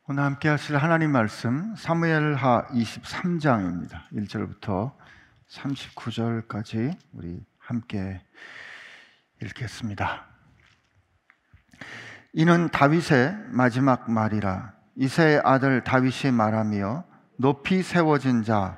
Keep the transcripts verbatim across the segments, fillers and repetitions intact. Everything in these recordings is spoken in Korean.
오늘 함께 하실 하나님 말씀 사무엘하 이십삼 장입니다. 일 절부터 삼십구 절까지 우리 함께 읽겠습니다. 이는 다윗의 마지막 말이라. 이새의 아들 다윗이 말하며 높이 세워진 자,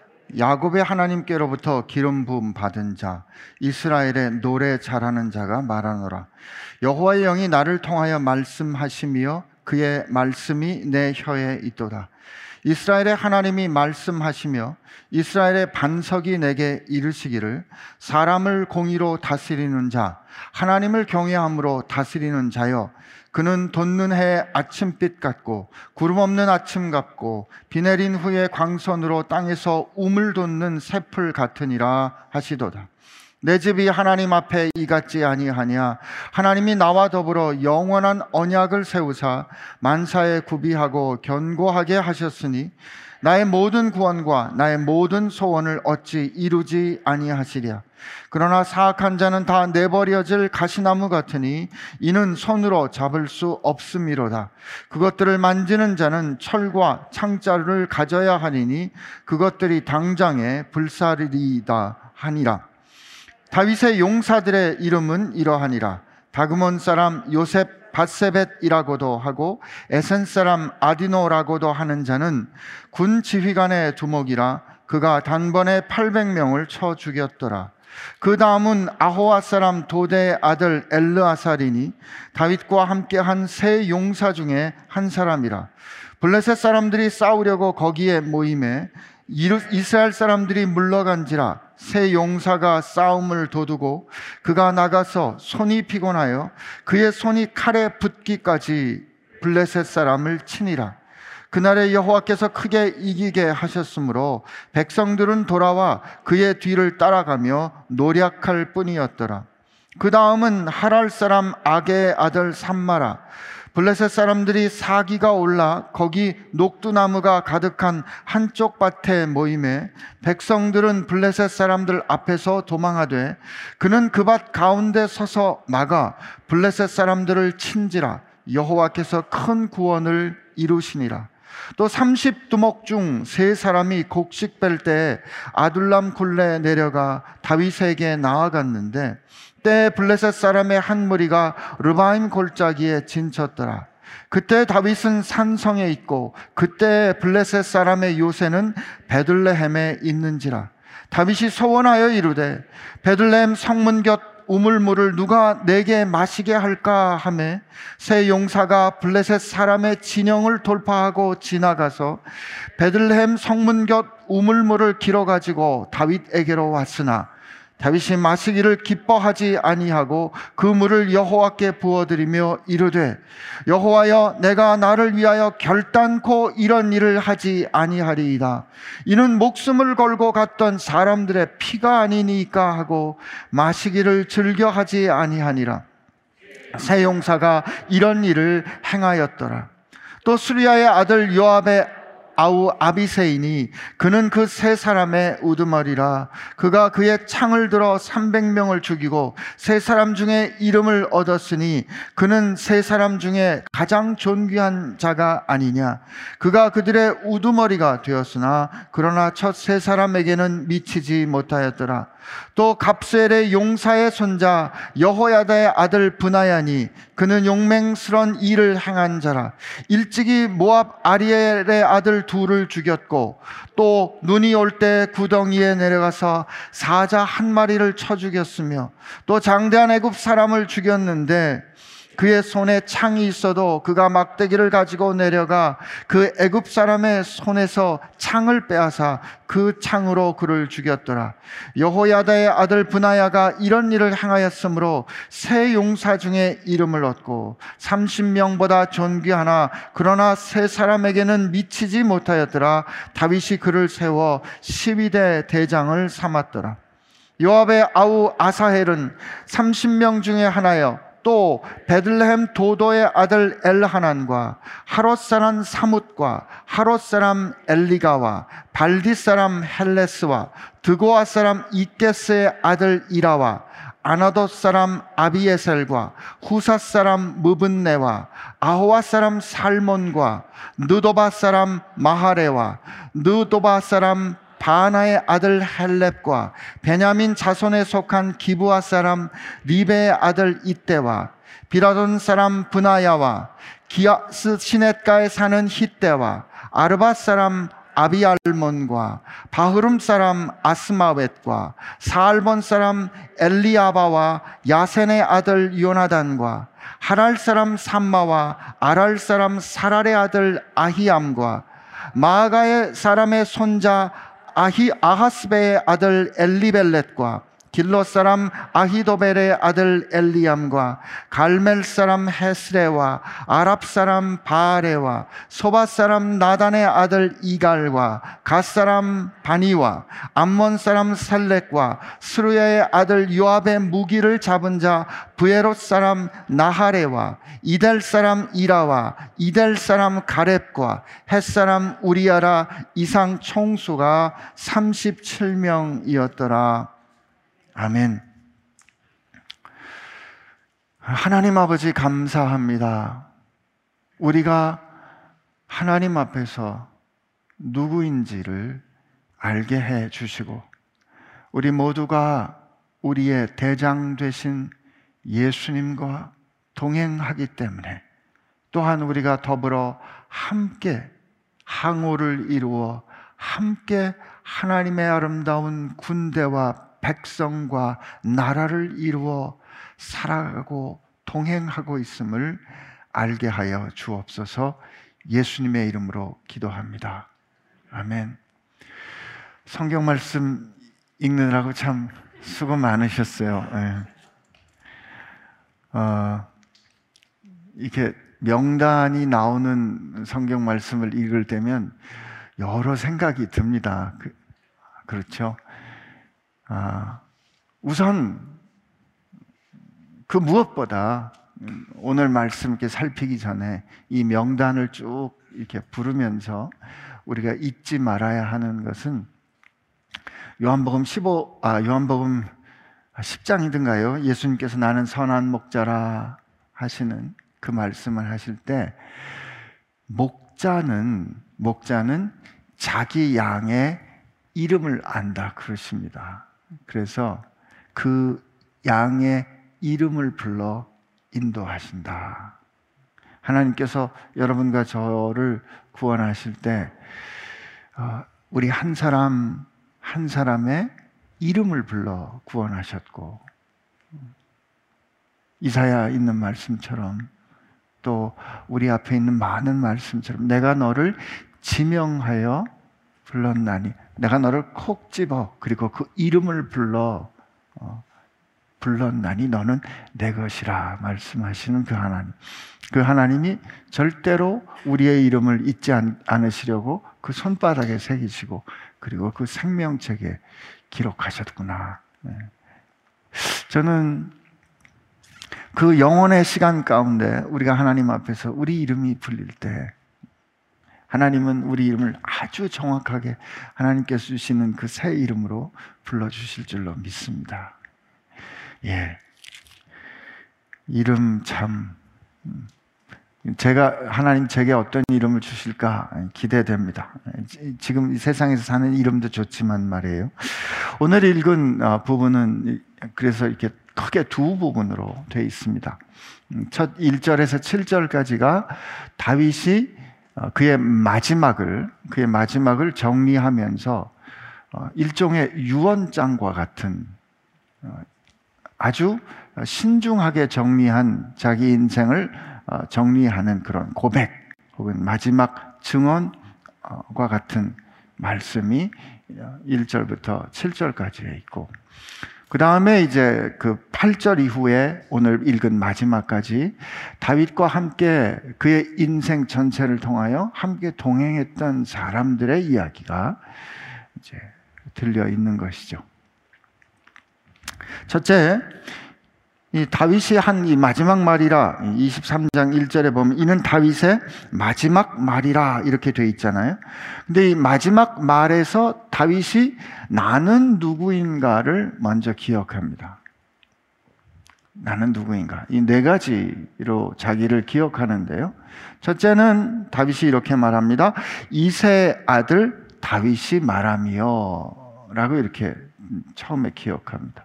야곱의 하나님께로부터 기름 부음 받은 자, 이스라엘의 노래 잘하는 자가 말하노라. 여호와의 영이 나를 통하여 말씀하시며 그의 말씀이 내 혀에 있도다. 이스라엘의 하나님이 말씀하시며 이스라엘의 반석이 내게 이르시기를, 사람을 공의로 다스리는 자, 하나님을 경외함으로 다스리는 자여, 그는 돋는 해의 아침빛 같고 구름 없는 아침 같고 비 내린 후에 광선으로 땅에서 우물 돋는 새풀 같으니라 하시도다. 내 집이 하나님 앞에 이같지 아니하냐. 하나님이 나와 더불어 영원한 언약을 세우사 만사에 구비하고 견고하게 하셨으니 나의 모든 구원과 나의 모든 소원을 어찌 이루지 아니하시랴. 그러나 사악한 자는 다 내버려질 가시나무 같으니 이는 손으로 잡을 수 없음이로다. 그것들을 만지는 자는 철과 창자를 가져야 하리니 그것들이 당장에 불사르리이다 하니라. 다윗의 용사들의 이름은 이러하니라. 다그몬 사람 요셉 바세벳이라고도 하고 에센 사람 아디노라고도 하는 자는 군 지휘관의 두목이라. 그가 단번에 팔백 명을 쳐 죽였더라. 그 다음은 아호와 사람 도대의 아들 엘르아살이니 다윗과 함께한 세 용사 중에 한 사람이라. 블레셋 사람들이 싸우려고 거기에 모임에 이스라엘 사람들이 물러간지라. 세 용사가 싸움을 도두고 그가 나가서 손이 피곤하여 그의 손이 칼에 붙기까지 블레셋 사람을 치니라. 그날에 여호와께서 크게 이기게 하셨으므로 백성들은 돌아와 그의 뒤를 따라가며 노략할 뿐이었더라. 그 다음은 하랄 사람 아게의 아들 삼마라. 블레셋 사람들이 사기가 올라 거기 녹두나무가 가득한 한쪽 밭에 모임에 백성들은 블레셋 사람들 앞에서 도망하되 그는 그 밭 가운데 서서 막아 블레셋 사람들을 친지라. 여호와께서 큰 구원을 이루시니라. 또 삼십 두목 중 세 사람이 곡식 뺄 때에 아둘람 굴레에 내려가 다윗에게 나아갔는데 때에 블레셋 사람의 한 무리가 르바임 골짜기에 진쳤더라. 그때 다윗은 산성에 있고 그때 블레셋 사람의 요새는 베들레헴에 있는지라. 다윗이 소원하여 이르되 베들레헴 성문 곁 우물물을 누가 내게 마시게 할까 하매 세 용사가 블레셋 사람의 진영을 돌파하고 지나가서 베들레헴 성문 곁 우물물을 길어 가지고 다윗에게로 왔으나 다윗이 마시기를 기뻐하지 아니하고 그 물을 여호와께 부어드리며 이르되, 여호와여, 내가 나를 위하여 결단코 이런 일을 하지 아니하리이다. 이는 목숨을 걸고 갔던 사람들의 피가 아니니까 하고 마시기를 즐겨하지 아니하니라. 세 용사가 이런 일을 행하였더라. 또 수리아의 아들 요압의 아우 아비새이니 그는 그 세 사람의 우두머리라. 그가 그의 창을 들어 삼백 명을 죽이고 세 사람 중에 이름을 얻었으니 그는 세 사람 중에 가장 존귀한 자가 아니냐. 그가 그들의 우두머리가 되었으나 그러나 첫 세 사람에게는 미치지 못하였더라. 또 갑수엘의 용사의 손자 여호야다의 아들 브나야니 그는 용맹스런 일을 행한 자라. 일찍이 모압 아리엘의 아들 둘을 죽였고 또 눈이 올 때 구덩이에 내려가서 사자 한 마리를 쳐 죽였으며 또 장대한 애굽 사람을 죽였는데 그의 손에 창이 있어도 그가 막대기를 가지고 내려가 그 애굽 사람의 손에서 창을 빼앗아 그 창으로 그를 죽였더라. 여호야다의 아들 브나야가 이런 일을 행하였으므로 세 용사 중에 이름을 얻고 삼십 명보다 존귀하나 그러나 세 사람에게는 미치지 못하였더라. 다윗이 그를 세워 십이 대 대장을 삼았더라. 요압의 아우 아사헬은 삼십 명 중에 하나여 또 베들레헴 도도의 아들 엘하난과 하롯 사람 사뭇과 하롯 사람 엘리가와 발디 사람 헬레스와 드고아 사람 이게스의 아들 이라와 아나돗 사람 아비에셀과 후사 사람 무분네와 아호와 사람 살몬과 느도바 사람 마하레와 느도바 사람 바나의 아들 헬렙과 베냐민 자손에 속한 기브아 사람 리베의 아들 이때와 비라돈 사람 브나야와 기아스 시냇가에 사는 히때와 아르바 사람 아비알몬과 바흐름 사람 아스마웻과 사알본 사람 엘리아바와 야센의 아들 요나단과 하랄 사람 삼마와 아랄 사람 사랄의 아들 아히암과 마아가의 사람의 손자 아히 아하스베의 아들 엘리벨렛과 길롯 사람 아히도벨의 아들 엘리암과 갈멜 사람 헤스레와 아랍 사람 바아레와 소바 사람 나단의 아들 이갈과 갓 사람 바니와 암몬 사람 살렉과 스루야의 아들 요압의 무기를 잡은 자 브에롯 사람 나하레와 이델 사람 이라와 이델 사람 가렙과 헷 사람 우리아라 이상 총수가 삼십칠 명이었더라. 아멘. 하나님 아버지 감사합니다. 우리가 하나님 앞에서 누구인지를 알게 해 주시고 우리 모두가 우리의 대장 되신 예수님과 동행하기 때문에 또한 우리가 더불어 함께 항우를 이루어 함께 하나님의 아름다운 군대와 백성과 나라를 이루어 살아가고 동행하고 있음을 알게 하여 주옵소서. 예수님의 이름으로 기도합니다. 아멘. 성경 말씀 읽느라고 참 수고 많으셨어요. 네. 어, 이렇게 명단이 나오는 성경 말씀을 읽을 때면 여러 생각이 듭니다. 그, 그렇죠? 아, 우선 그 무엇보다 오늘 말씀 이렇게 살피기 전에 이 명단을 쭉 이렇게 부르면서 우리가 잊지 말아야 하는 것은 요한복음 십오, 아, 요한복음 십 장이든가요? 예수님께서 나는 선한 목자라 하시는 그 말씀을 하실 때 목자는 목자는 자기 양의 이름을 안다 그러십니다. 그래서 그 양의 이름을 불러 인도하신다. 하나님께서 여러분과 저를 구원하실 때 우리 한 사람 한 사람의 이름을 불러 구원하셨고 이사야 있는 말씀처럼 또 우리 앞에 있는 많은 말씀처럼 내가 너를 지명하여 불렀나니 내가 너를 콕 집어 그리고 그 이름을 불러 어, 불렀나니 너는 내 것이라 말씀하시는 그 하나님, 그 하나님이 절대로 우리의 이름을 잊지 않, 않으시려고 그 손바닥에 새기시고 그리고 그 생명책에 기록하셨구나. 네. 저는 그 영혼의 시간 가운데 우리가 하나님 앞에서 우리 이름이 불릴 때 하나님은 우리 이름을 아주 정확하게 하나님께서 주시는 그 새 이름으로 불러주실 줄로 믿습니다. 예, 이름 참 제가 하나님 제게 어떤 이름을 주실까 기대됩니다. 지금 이 세상에서 사는 이름도 좋지만 말이에요. 오늘 읽은 부분은 그래서 이렇게 크게 두 부분으로 되어 있습니다. 첫 일 절에서 칠 절까지가 다윗이 그의 마지막을 그의 마지막을 정리하면서 일종의 유언장과 같은 아주 신중하게 정리한 자기 인생을 정리하는 그런 고백 혹은 마지막 증언과 같은 말씀이 일 절부터 칠 절까지에 있고 그 다음에 이제 그 팔 절 이후에 오늘 읽은 마지막까지 다윗과 함께 그의 인생 전체를 통하여 함께 동행했던 사람들의 이야기가 이제 들려 있는 것이죠. 첫째, 이 다윗이 한 이 마지막 말이라 이십삼 장 일 절에 보면 이는 다윗의 마지막 말이라 이렇게 돼 있잖아요. 근데 이 마지막 말에서 다윗이 나는 누구인가를 먼저 기억합니다. 나는 누구인가? 이 네 가지로 자기를 기억하는데요. 첫째는 다윗이 이렇게 말합니다. 이새의 아들 다윗이 말하며 라고 이렇게 처음에 기억합니다.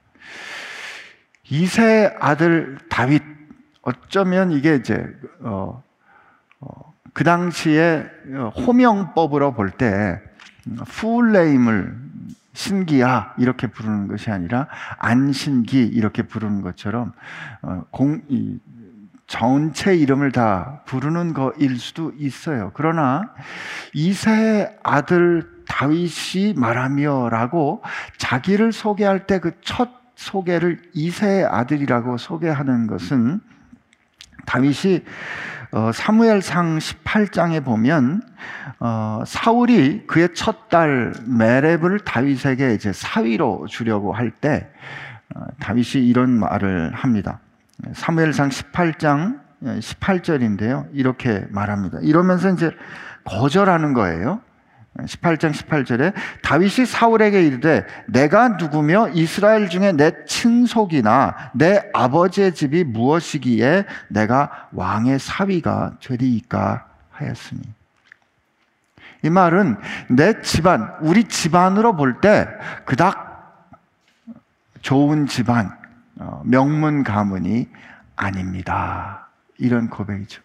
이새의 아들 다윗, 어쩌면 이게 이제 어, 어, 그 당시에 호명법으로 볼 때 풀네임을 신기야 이렇게 부르는 것이 아니라 안신기 이렇게 부르는 것처럼 어, 공, 이, 전체 이름을 다 부르는 거일 수도 있어요. 그러나 이새의 아들 다윗이 말하며 라고 자기를 소개할 때 그 첫 소개를 이새의 아들이라고 소개하는 것은 다윗이 어, 사무엘상 십팔 장에 보면 어, 사울이 그의 첫 딸 메렙을 다윗에게 이제 사위로 주려고 할 때 어, 다윗이 이런 말을 합니다. 사무엘상 십팔 장 십팔 절인데요. 이렇게 말합니다. 이러면서 이제 거절하는 거예요. 십팔 장 십팔 절에 다윗이 사울에게 이르되 내가 누구며 이스라엘 중에 내 친속이나 내 아버지의 집이 무엇이기에 내가 왕의 사위가 되리이까 하였으니. 이 말은 내 집안, 우리 집안으로 볼 때 그닥 좋은 집안, 명문 가문이 아닙니다. 이런 고백이죠.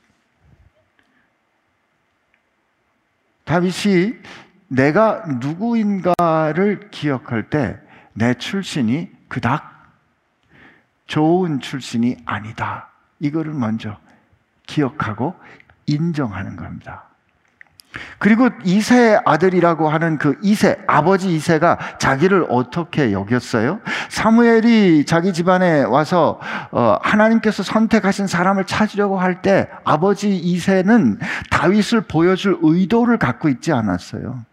다윗이 내가 누구인가를 기억할 때 내 출신이 그닥 좋은 출신이 아니다. 이거를 먼저 기억하고 인정하는 겁니다. 그리고 이새의 아들이라고 하는 그 이새, 아버지 이새가 자기를 어떻게 여겼어요? 사무엘이 자기 집안에 와서 어, 하나님께서 선택하신 사람을 찾으려고 할 때 아버지 이새는 다윗을 보여줄 의도를 갖고 있지 않았어요.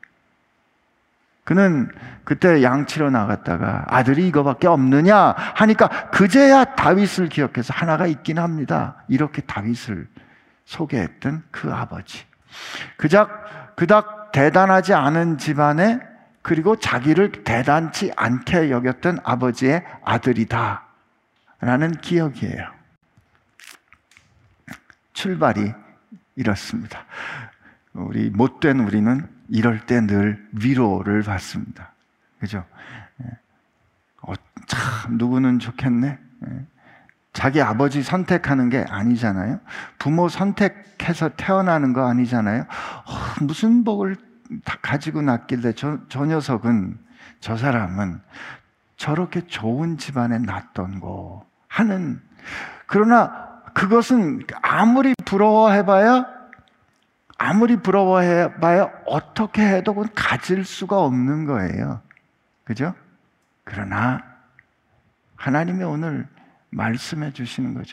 그는 그때 양치러 나갔다가 아들이 이거밖에 없느냐 하니까 그제야 다윗을 기억해서 하나가 있긴 합니다. 이렇게 다윗을 소개했던 그 아버지. 그닥, 그닥 대단하지 않은 집안에 그리고 자기를 대단치 않게 여겼던 아버지의 아들이다 라는 기억이에요. 출발이 이렇습니다. 우리 못된 우리는 이럴 때 늘 위로를 받습니다. 그죠? 어, 참 누구는 좋겠네. 자기 아버지 선택하는 게 아니잖아요. 부모 선택해서 태어나는 거 아니잖아요. 어, 무슨 복을 다 가지고 났길래 저, 저 녀석은, 저 사람은 저렇게 좋은 집안에 났던고 하는. 그러나 그것은 아무리 부러워해봐야 아무리 부러워해봐야 어떻게 해도 그건 가질 수가 없는 거예요. 그죠? 그러나 하나님이 오늘 말씀해 주시는 거죠.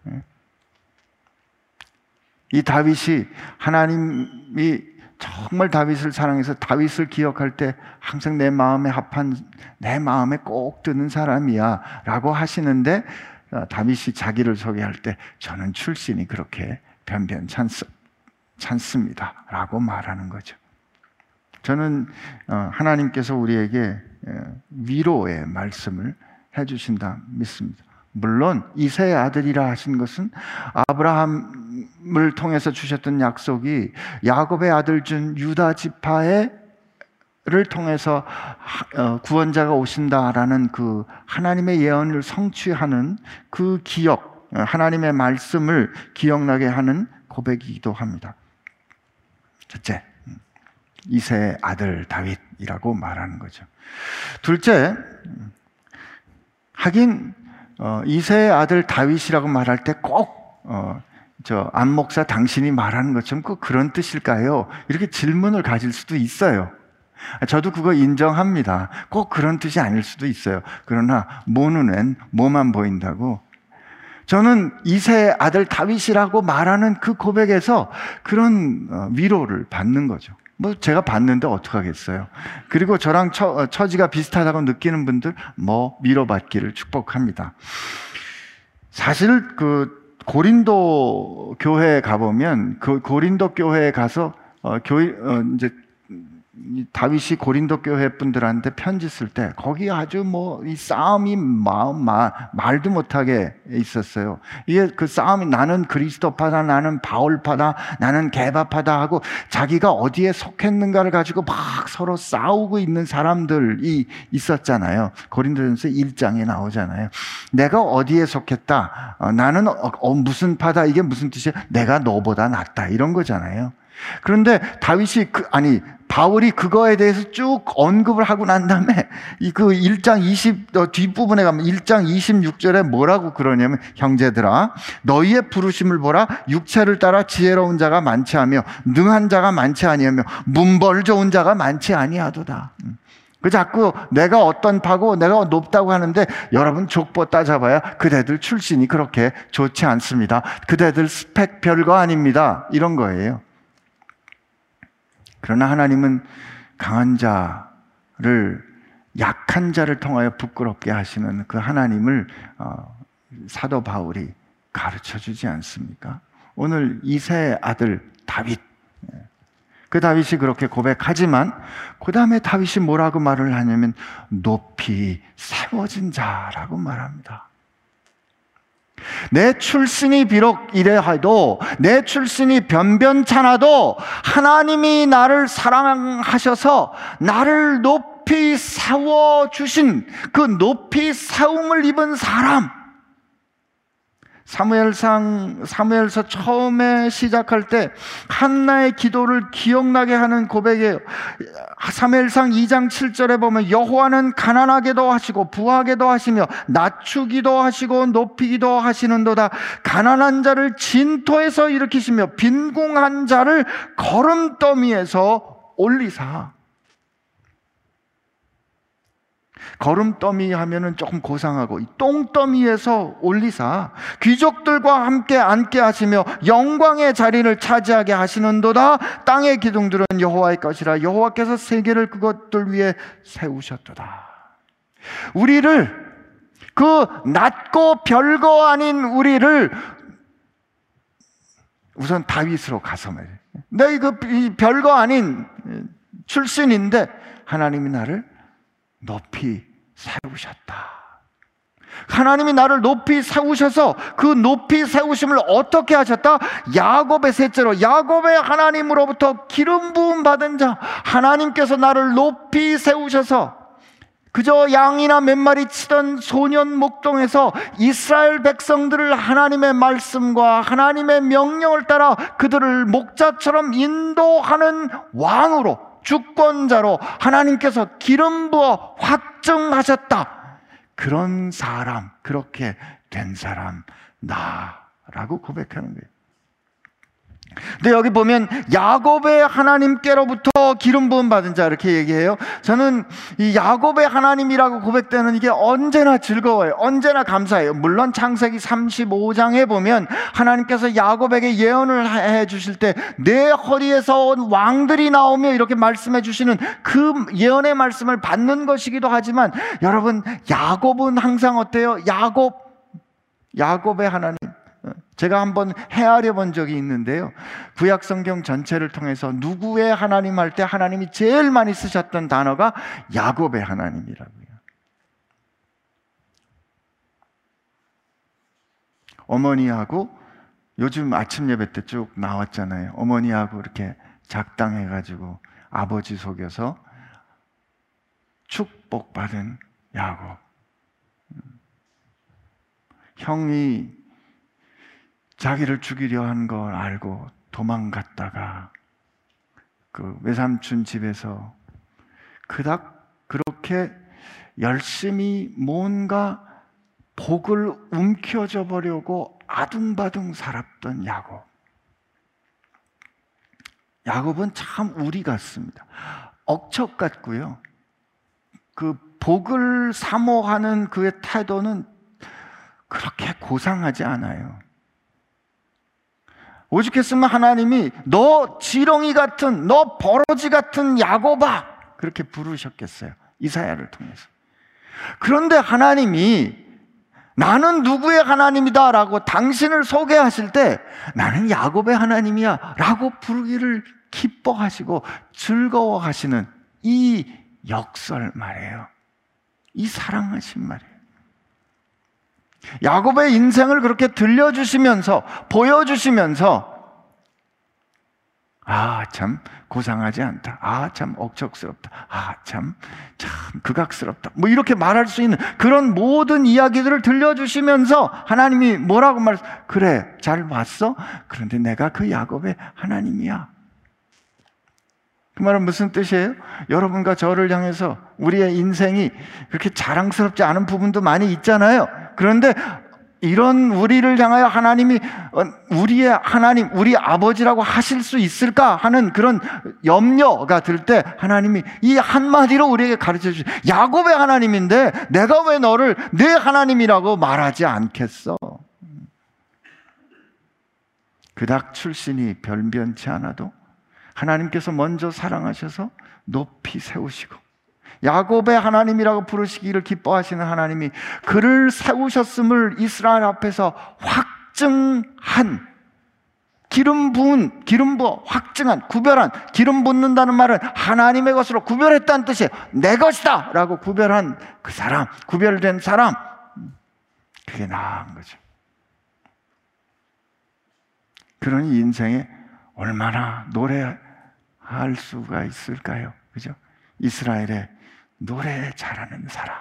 이 다윗이, 하나님이 정말 다윗을 사랑해서 다윗을 기억할 때 항상 내 마음에 합한, 내 마음에 꼭 드는 사람이야 라고 하시는데, 다윗이 자기를 소개할 때 저는 출신이 그렇게 변변찮습니다 라고 말하는 거죠. 저는 하나님께서 우리에게 위로의 말씀을 해주신다 믿습니다. 물론 이새의 아들이라 하신 것은 아브라함을 통해서 주셨던 약속이 야곱의 아들 중 유다 지파를 통해서 구원자가 오신다라는 그 하나님의 예언을 성취하는 그 기억, 하나님의 말씀을 기억나게 하는 고백이기도 합니다. 첫째, 이새의 아들 다윗이라고 말하는 거죠. 둘째, 하긴 어, 이새의 아들 다윗이라고 말할 때 꼭 어, 저 안 목사 당신이 말하는 것처럼 꼭 그런 뜻일까요? 이렇게 질문을 가질 수도 있어요. 저도 그거 인정합니다. 꼭 그런 뜻이 아닐 수도 있어요. 그러나 모 눈엔 뭐만 보인다고. 저는 이새의 아들 다윗이라고 말하는 그 고백에서 그런 위로를 받는 거죠. 뭐 제가 봤는데 어떡하겠어요. 그리고 저랑 처, 처지가 비슷하다고 느끼는 분들 뭐 위로받기를 축복합니다. 사실 그 고린도 교회에 가보면 그 고린도 교회에 가서 어, 교회 어, 이제 다윗이 고린도 교회 분들한테 편지 쓸 때 거기 아주 뭐 이 싸움이 마음 마, 말도 못하게 있었어요. 이게 그 싸움이 나는 그리스도파다, 나는 바울파다, 나는 게바파다 하고 자기가 어디에 속했는가를 가지고 막 서로 싸우고 있는 사람들이 있었잖아요. 고린도전서 일 장에 나오잖아요. 내가 어디에 속했다, 어, 나는 어, 어, 무슨 파다, 이게 무슨 뜻이에요? 내가 너보다 낫다, 이런 거잖아요. 그런데 다윗이 그, 아니 바울이 그거에 대해서 쭉 언급을 하고 난 다음에 이 그 일 장 이십 어, 뒷부분에 가면 일 장 이십육 절에 뭐라고 그러냐면, 형제들아 너희의 부르심을 보라. 육체를 따라 지혜로운 자가 많지 않으며 능한 자가 많지 아니하며 문벌 좋은 자가 많지 아니하도다. 그 자꾸 내가 어떤 파고 내가 높다고 하는데, 여러분 족보 따져봐야 그대들 출신이 그렇게 좋지 않습니다. 그대들 스펙 별거 아닙니다, 이런 거예요. 그러나 하나님은 강한 자를 약한 자를 통하여 부끄럽게 하시는 그 하나님을 어, 사도 바울이 가르쳐주지 않습니까? 오늘 이새의 아들 다윗, 그 다윗이 그렇게 고백하지만 그 다음에 다윗이 뭐라고 말을 하냐면 높이 세워진 자라고 말합니다. 내 출신이 비록 이래하도, 내 출신이 변변찮아도 하나님이 나를 사랑하셔서 나를 높이 세워주신 그 높이 세움을 입은 사람, 사무엘상, 사무엘서 처음에 시작할 때 한나의 기도를 기억나게 하는 고백이에요. 사무엘상 이 장 칠 절에 보면 여호와는 가난하게도 하시고 부하게도 하시며 낮추기도 하시고 높이기도 하시는도다. 가난한 자를 진토에서 일으키시며 빈궁한 자를 거름더미에서 올리사. 거름더미 하면은 조금 고상하고, 똥더미에서 올리사 귀족들과 함께 앉게 하시며 영광의 자리를 차지하게 하시는도다. 땅의 기둥들은 여호와의 것이라 여호와께서 세계를 그것들 위에 세우셨도다. 우리를, 그 낮고 별거 아닌 우리를 우선 다윗으로 가서 말이에요. 내 그 별거 아닌 출신인데 하나님이 나를 높이 세우셨다. 하나님이 나를 높이 세우셔서 그 높이 세우심을 어떻게 하셨다? 야곱의 셋째로, 야곱의 하나님으로부터 기름 부음 받은 자, 하나님께서 나를 높이 세우셔서 그저 양이나 몇 마리 치던 소년 목동에서 이스라엘 백성들을 하나님의 말씀과 하나님의 명령을 따라 그들을 목자처럼 인도하는 왕으로, 주권자로 하나님께서 기름 부어 확증하셨다. 그런 사람, 그렇게 된 사람 나라고 고백하는 거예요. 근데 여기 보면 야곱의 하나님께로부터 기름 부음 받은 자, 이렇게 얘기해요. 저는 이 야곱의 하나님이라고 고백되는 이게 언제나 즐거워요. 언제나 감사해요. 물론 창세기 삼십오 장에 보면 하나님께서 야곱에게 예언을 해 주실 때 내 허리에서 온 왕들이 나오며 이렇게 말씀해 주시는 그 예언의 말씀을 받는 것이기도 하지만, 여러분 야곱은 항상 어때요? 야곱, 야곱의 하나님, 제가 한번 헤아려 본 적이 있는데요, 구약 성경 전체를 통해서 누구의 하나님 할 때 하나님이 제일 많이 쓰셨던 단어가 야곱의 하나님이라고요. 어머니하고, 요즘 아침 예배 때 쭉 나왔잖아요. 어머니하고 이렇게 작당해가지고 아버지 속여서 축복받은 야곱. 형이 자기를 죽이려 한 걸 알고 도망갔다가 그 외삼촌 집에서 그닥 그렇게 열심히 뭔가 복을 움켜쥐어 보려고 아둥바둥 살았던 야곱. 야곱은 참 우리 같습니다. 억척 같고요. 그 복을 사모하는 그의 태도는 그렇게 고상하지 않아요. 오죽했으면 하나님이 너 지렁이 같은, 너 버러지 같은 야곱아, 그렇게 부르셨겠어요. 이사야를 통해서. 그런데 하나님이 나는 누구의 하나님이다 라고 당신을 소개하실 때 나는 야곱의 하나님이야 라고 부르기를 기뻐하시고 즐거워하시는 이 역설 말이에요. 이 사랑하신 말이에요. 야곱의 인생을 그렇게 들려주시면서, 보여주시면서, 아, 참 고상하지 않다. 아, 참 억척스럽다. 아, 참, 참 극악스럽다. 뭐 이렇게 말할 수 있는 그런 모든 이야기들을 들려주시면서 하나님이 뭐라고 말, 그래, 잘 봤어? 그런데 내가 그 야곱의 하나님이야. 그 말은 무슨 뜻이에요? 여러분과 저를 향해서 우리의 인생이 그렇게 자랑스럽지 않은 부분도 많이 있잖아요. 그런데 이런 우리를 향하여 하나님이 우리의 하나님, 우리 아버지라고 하실 수 있을까 하는 그런 염려가 들 때 하나님이 이 한마디로 우리에게 가르쳐 주시죠. 야곱의 하나님인데 내가 왜 너를 내 하나님이라고 말하지 않겠어? 그닥 출신이 변변치 않아도 하나님께서 먼저 사랑하셔서 높이 세우시고 야곱의 하나님이라고 부르시기를 기뻐하시는 하나님이 그를 세우셨음을 이스라엘 앞에서 확증한, 기름 부은, 기름 부어 확증한, 구별한, 기름 붓는다는 말은 하나님의 것으로 구별했다는 뜻이에요. 내 것이다 라고 구별한 그 사람, 구별된 사람, 그게 나은 거죠. 그러니 인생에 얼마나 노래할 수가 있을까요? 그죠? 이스라엘의 노래 잘하는 사람.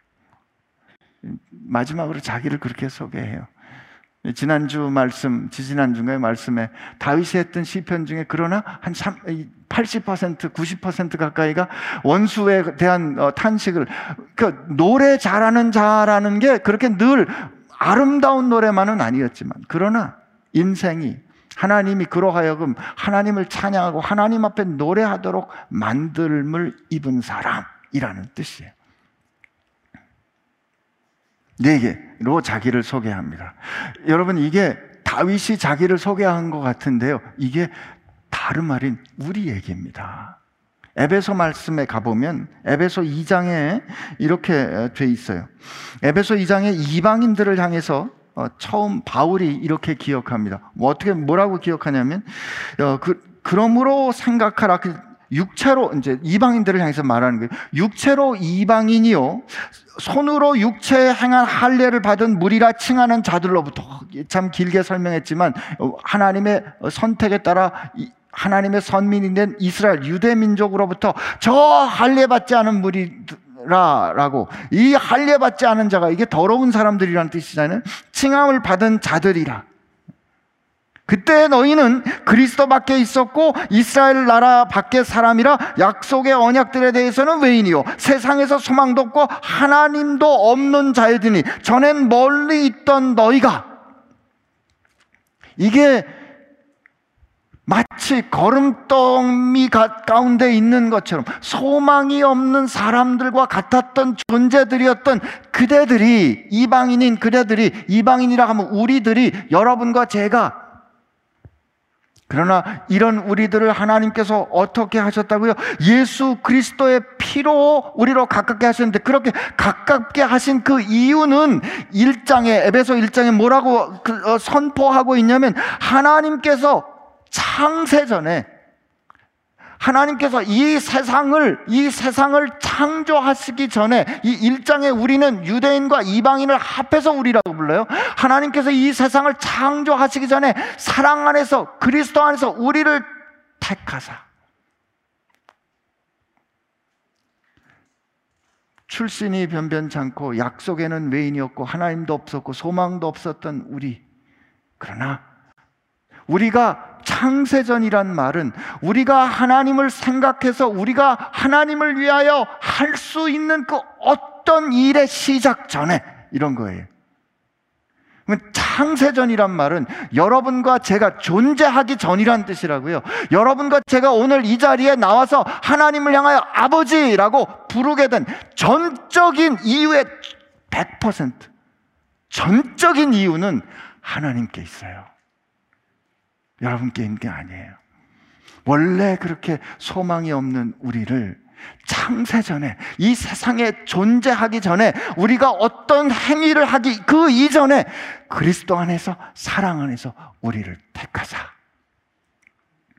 마지막으로 자기를 그렇게 소개해요. 지난주 말씀, 지지난주의 말씀에 다윗이 했던 시편 중에 그러나 한 팔십 퍼센트, 구십 퍼센트 가까이가 원수에 대한 탄식을, 그 노래 잘하는 자라는 게 그렇게 늘 아름다운 노래만은 아니었지만, 그러나 인생이 하나님이 그로 하여금 하나님을 찬양하고 하나님 앞에 노래하도록 만듦을 입은 사람이라는 뜻이에요. 네 개로 자기를 소개합니다. 여러분, 이게 다윗이 자기를 소개한 것 같은데요, 이게 다름 아닌 우리 얘기입니다. 에베소 말씀에 가보면 에베소 이 장에 이렇게 돼 있어요. 에베소 이 장에 이방인들을 향해서 어, 처음 바울이 이렇게 기억합니다. 뭐 어떻게 뭐라고 기억하냐면 어, 그, 그러므로 생각하라. 그 육체로 이제 이방인들을 향해서 말하는 거예요. 육체로 이방인이요 손으로 육체에 행한 할례를 받은 무리라 칭하는 자들로부터, 참 길게 설명했지만 하나님의 선택에 따라 하나님의 선민이 된 이스라엘 유대 민족으로부터 저 할례 받지 않은 무리 라라고, 이 할례 받지 않은 자가, 이게 더러운 사람들이라는 뜻이잖아요. 칭함을 받은 자들이라. 그때 너희는 그리스도 밖에 있었고 이스라엘 나라 밖의 사람이라 약속의 언약들에 대해서는 외인이요 세상에서 소망도 없고 하나님도 없는 자이더니 전엔 멀리 있던 너희가, 이게 마치 거름더미 가운데 있는 것처럼 소망이 없는 사람들과 같았던 존재들이었던 그대들이, 이방인인 그대들이, 이방인이라 하면 우리들이, 여러분과 제가, 그러나 이런 우리들을 하나님께서 어떻게 하셨다고요? 예수 그리스도의 피로 우리로 가깝게 하셨는데, 그렇게 가깝게 하신 그 이유는 일 장에, 에베소 일 장에 뭐라고 선포하고 있냐면, 하나님께서 창세전에 하나님께서 이 세상을 이 세상을 창조하시기 전에, 이 일 장에 우리는 유대인과 이방인을 합해서 우리라고 불러요. 하나님께서 이 세상을 창조하시기 전에 사랑 안에서, 그리스도 안에서 우리를 택하사 출신이 변변찮고 약속에는 외인이었고 하나님도 없었고 소망도 없었던 우리, 그러나 우리가 창세전이란 말은 우리가 하나님을 생각해서 우리가 하나님을 위하여 할 수 있는 그 어떤 일의 시작 전에, 이런 거예요. 창세전이란 말은 여러분과 제가 존재하기 전이란 뜻이라고요. 여러분과 제가 오늘 이 자리에 나와서 하나님을 향하여 아버지라고 부르게 된 전적인 이유의 백 퍼센트, 전적인 이유는 하나님께 있어요. 여러분께 있는 게 아니에요. 원래 그렇게 소망이 없는 우리를 창세전에, 이 세상에 존재하기 전에, 우리가 어떤 행위를 하기 그 이전에 그리스도 안에서, 사랑 안에서 우리를 택하사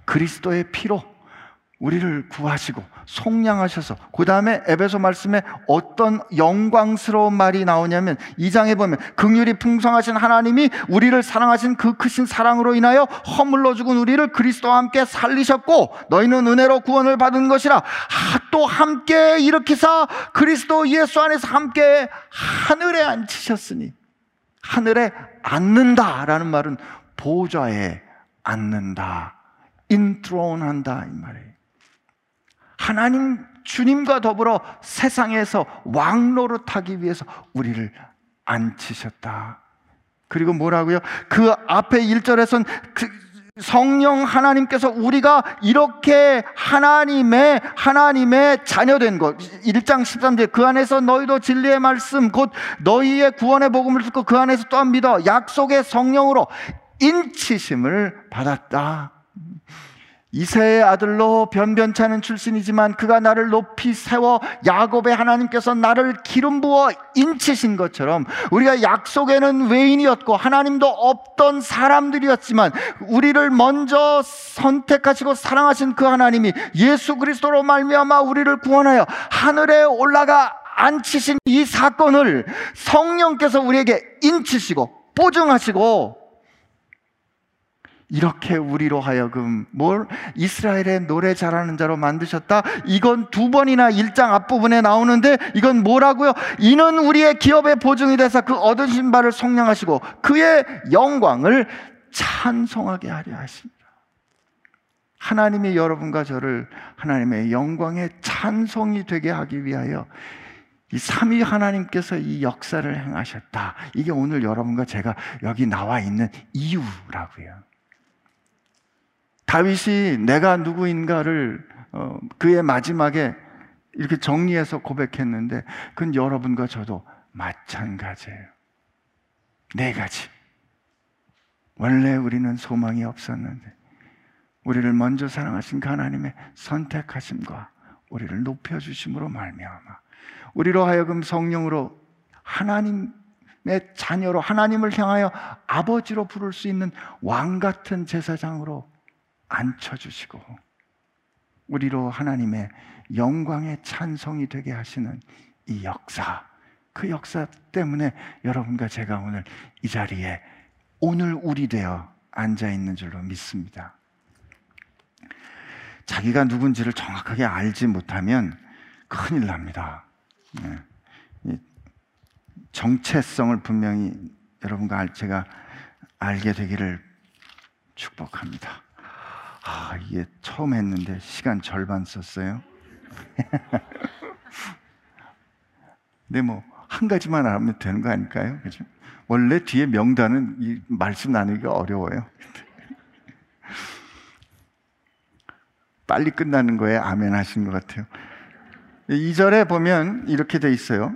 그리스도의 피로 우리를 구하시고 속량하셔서, 그 다음에 에베소 말씀에 어떤 영광스러운 말이 나오냐면 이 장에 보면 긍휼이 풍성하신 하나님이 우리를 사랑하신 그 크신 사랑으로 인하여 허물러 죽은 우리를 그리스도와 함께 살리셨고 너희는 은혜로 구원을 받은 것이라. 아, 또 함께 일으키사 그리스도 예수 안에서 함께 하늘에 앉히셨으니, 하늘에 앉는다라는 말은 보좌에 앉는다, 인트론한다 이 말이에요. 하나님 주님과 더불어 세상에서 왕노릇하기 위해서 우리를 앉히셨다. 그리고 뭐라고요? 그 앞에 일 절에선 그 성령 하나님께서 우리가 이렇게 하나님의 하나님의 자녀된 것, 일 장 십삼 절 그 안에서 너희도 진리의 말씀 곧 너희의 구원의 복음을 듣고 그 안에서 또한 믿어 약속의 성령으로 인치심을 받았다. 이새의 아들로 변변치 않은 출신이지만 그가 나를 높이 세워 야곱의 하나님께서 나를 기름 부어 인치신 것처럼 우리가 약속에는 외인이었고 하나님도 없던 사람들이었지만 우리를 먼저 선택하시고 사랑하신 그 하나님이 예수 그리스도로 말미암아 우리를 구원하여 하늘에 올라가 앉히신 이 사건을 성령께서 우리에게 인치시고 보증하시고 이렇게 우리로 하여금 뭘 이스라엘의 노래 잘하는 자로 만드셨다. 이건 두 번이나 일 장 앞부분에 나오는데 이건 뭐라고요? 이는 우리의 기업의 보증이 되사 그 얻으신 바를 속량하시고 그의 영광을 찬송하게 하려 하십니다. 하나님이 여러분과 저를 하나님의 영광의 찬송이 되게 하기 위하여 이 삼위 하나님께서 이 역사를 행하셨다. 이게 오늘 여러분과 제가 여기 나와 있는 이유라고요. 다윗이 내가 누구인가를 어, 그의 마지막에 이렇게 정리해서 고백했는데 그건 여러분과 저도 마찬가지예요. 네 가지. 원래 우리는 소망이 없었는데 우리를 먼저 사랑하신 그 하나님의 선택하심과 우리를 높여주심으로 말미암아 우리로 하여금 성령으로 하나님의 자녀로 하나님을 향하여 아버지로 부를 수 있는 왕같은 제사장으로 앉혀주시고 우리로 하나님의 영광의 찬송이 되게 하시는 이 역사, 그 역사 때문에 여러분과 제가 오늘 이 자리에 오늘 우리 되어 앉아있는 줄로 믿습니다. 자기가 누군지를 정확하게 알지 못하면 큰일 납니다. 정체성을 분명히 여러분과 제가 알게 되기를 축복합니다. 아, 이게 처음 했는데 시간 절반 썼어요. 근데 뭐 한 가지만 알면 되는 거 아닐까요? 그죠? 원래 뒤에 명단은 이 말씀 나누기가 어려워요. 빨리 끝나는 거에 아멘 하신 것 같아요. 이 절에 보면 이렇게 돼 있어요.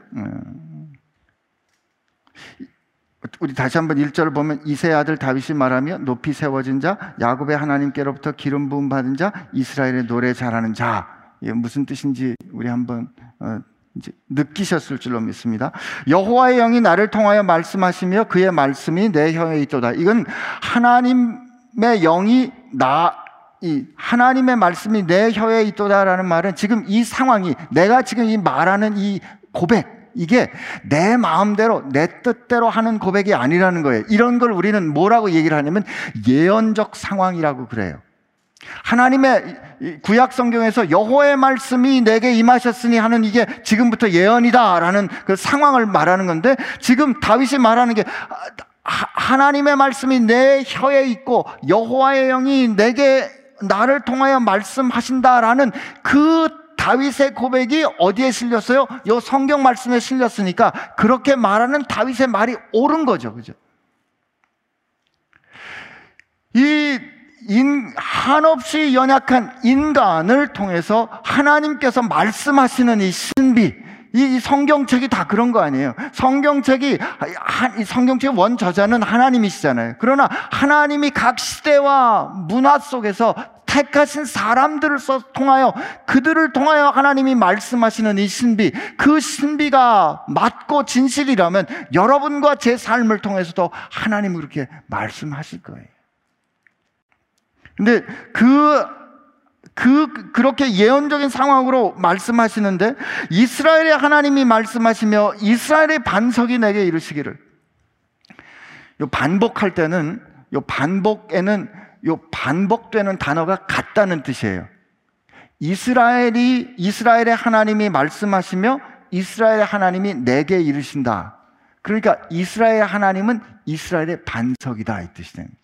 우리 다시 한번 일 절을 보면 이새의 아들 다윗이 말하며 높이 세워진 자 야곱의 하나님께로부터 기름 부음 받은 자 이스라엘의 노래 잘하는 자. 이게 무슨 뜻인지 우리 한번 어, 이제 느끼셨을 줄로 믿습니다. 여호와의 영이 나를 통하여 말씀하시며 그의 말씀이 내 혀에 있도다. 이건 하나님의 영이 나 이 하나님의 말씀이 내 혀에 있도다라는 말은 지금 이 상황이 내가 지금 이 말하는 이 고백 이게 내 마음대로 내 뜻대로 하는 고백이 아니라는 거예요. 이런 걸 우리는 뭐라고 얘기를 하냐면 예언적 상황이라고 그래요. 하나님의 구약 성경에서 여호와의 말씀이 내게 임하셨으니 하는 이게 지금부터 예언이다라는 그 상황을 말하는 건데 지금 다윗이 말하는 게 하나님의 말씀이 내 혀에 있고 여호와의 영이 내게 나를 통하여 말씀하신다라는 그 다윗의 고백이 어디에 실렸어요? 이 성경 말씀에 실렸으니까 그렇게 말하는 다윗의 말이 옳은 거죠. 그죠? 이 인, 한없이 연약한 인간을 통해서 하나님께서 말씀하시는 이 신비, 이 성경책이 다 그런 거 아니에요. 성경책이, 성경책의 원저자는 하나님이시잖아요. 그러나 하나님이 각 시대와 문화 속에서 택하신 사람들을 통하여 그들을 통하여 하나님이 말씀하시는 이 신비, 그 신비가 맞고 진실이라면 여러분과 제 삶을 통해서도 하나님이 그렇게 말씀하실 거예요. 근데 그, 그, 그렇게 예언적인 상황으로 말씀하시는데 이스라엘의 하나님이 말씀하시며 이스라엘의 반석이 내게 이르시기를. 요 반복할 때는 요 반복에는 요 반복되는 단어가 같다는 뜻이에요. 이스라엘이, 이스라엘의 하나님이 말씀하시며 이스라엘의 하나님이 내게 이르신다. 그러니까 이스라엘의 하나님은 이스라엘의 반석이다, 이 뜻이 됩니다.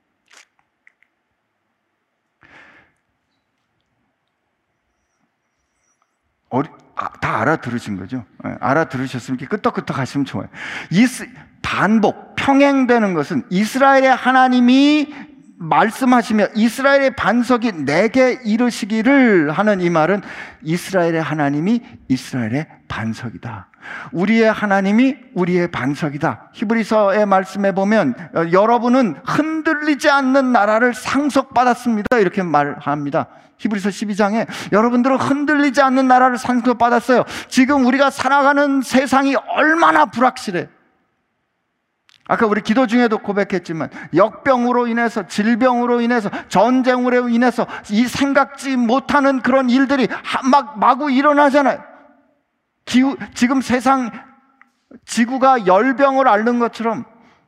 어리, 아, 다 알아들으신 거죠? 네, 알아들으셨으면 이렇게 끄떡끄떡 하시면 좋아요. 이스, 반복, 평행되는 것은 이스라엘의 하나님이 말씀하시며 이스라엘의 반석이 내게 이르시기를 하는 이 말은 이스라엘의 하나님이 이스라엘의 반석이다. 우리의 하나님이 우리의 반석이다. 히브리서의 말씀에 보면 어, 여러분은 흔들리지 않는 나라를 상속받았습니다, 이렇게 말합니다. 히브리서 십이 장에 여러분들은 흔들리지 않는 나라를 상속받았어요. 지금 우리가 살아가는 세상이 얼마나 불확실해. 아까 우리 기도 중에도 고백했지만 역병으로 인해서, 질병으로 인해서, 전쟁으로 인해서 이 생각지 못하는 그런 일들이 막 마구 일어나잖아요. 기후, 지금 세상 지구가 열병을 앓는 것처럼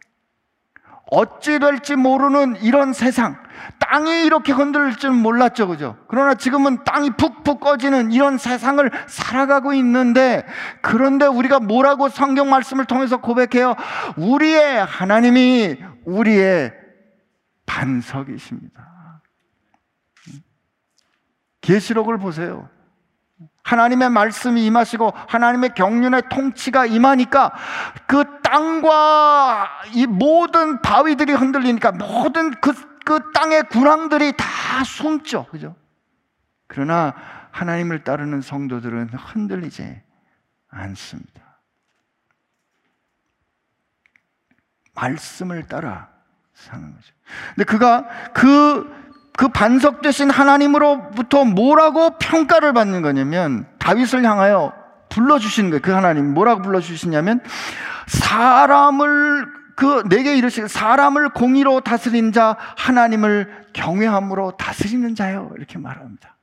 어찌 될지 모르는 이런 세상, 땅이 이렇게 흔들릴 줄은 몰랐죠, 그죠? 그러나 지금은 땅이 푹푹 꺼지는 이런 세상을 살아가고 있는데, 그런데 우리가 뭐라고 성경 말씀을 통해서 고백해요? 우리의 하나님이 우리의 반석이십니다. 계시록을 보세요. 하나님의 말씀이 임하시고 하나님의 경륜의 통치가 임하니까 그 땅과 이 모든 바위들이 흔들리니까 모든 그, 그 땅의 군왕들이 다 숨죠, 그죠? 그러나 하나님을 따르는 성도들은 흔들리지 않습니다. 말씀을 따라 사는 거죠. 근데 그가 그 그 반석 되신 하나님으로부터 뭐라고 평가를 받는 거냐면, 다윗을 향하여 불러주시는 거예요. 그 하나님 뭐라고 불러주시냐면, 사람을 그 내게 이르시길, 사람을 공의로 다스리는 자, 하나님을 경외함으로 다스리는 자요, 이렇게 말합니다.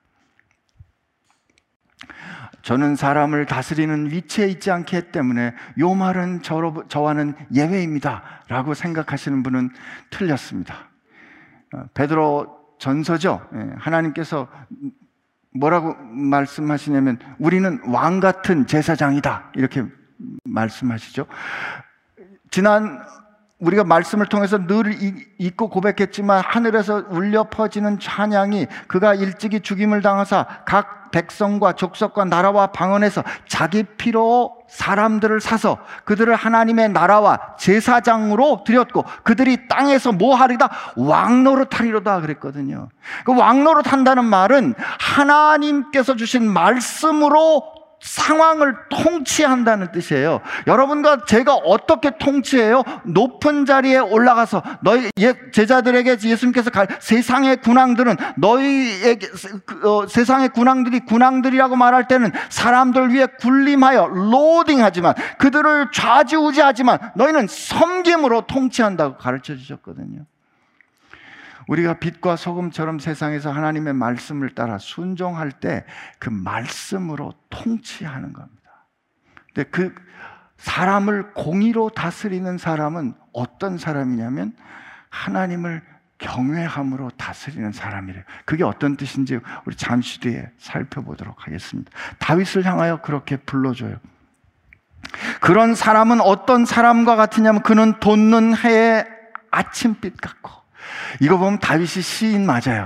저는 사람을 다스리는 위치에 있지 않기 때문에 요 말은 저, 저와는 예외입니다 라고 생각하시는 분은 틀렸습니다. 베드로 전서죠. 하나님께서 뭐라고 말씀하시냐면 우리는 왕 같은 제사장이다, 이렇게 말씀하시죠. 지난 우리가 말씀을 통해서 늘 읽고 고백했지만 하늘에서 울려 퍼지는 찬양이, 그가 일찍이 죽임을 당하사 각 백성과 족속과 나라와 방언에서 자기 피로 사람들을 사서 그들을 하나님의 나라와 제사장으로 드렸고 그들이 땅에서 뭐 하리다? 왕노릇 하리로다 그랬거든요. 그 왕노릇 한다는 말은 하나님께서 주신 말씀으로 상황을 통치한다는 뜻이에요. 여러분과 제가 어떻게 통치해요? 높은 자리에 올라가서 너희 제자들에게 예수님께서 갈 세상의 군왕들은 너희에게 어, 세상의 군왕들이 군왕들이라고 말할 때는 사람들 위에 군림하여 로딩하지만, 그들을 좌지우지하지만 너희는 섬김으로 통치한다고 가르쳐 주셨거든요. 우리가 빛과 소금처럼 세상에서 하나님의 말씀을 따라 순종할 때 그 말씀으로 통치하는 겁니다. 근데 그 사람을 공의로 다스리는 사람은 어떤 사람이냐면 하나님을 경외함으로 다스리는 사람이래요. 그게 어떤 뜻인지 우리 잠시 뒤에 살펴보도록 하겠습니다. 다윗을 향하여 그렇게 불러줘요. 그런 사람은 어떤 사람과 같으냐면 그는 돋는 해의 아침빛 같고, 이거 보면 다윗이 시인 맞아요.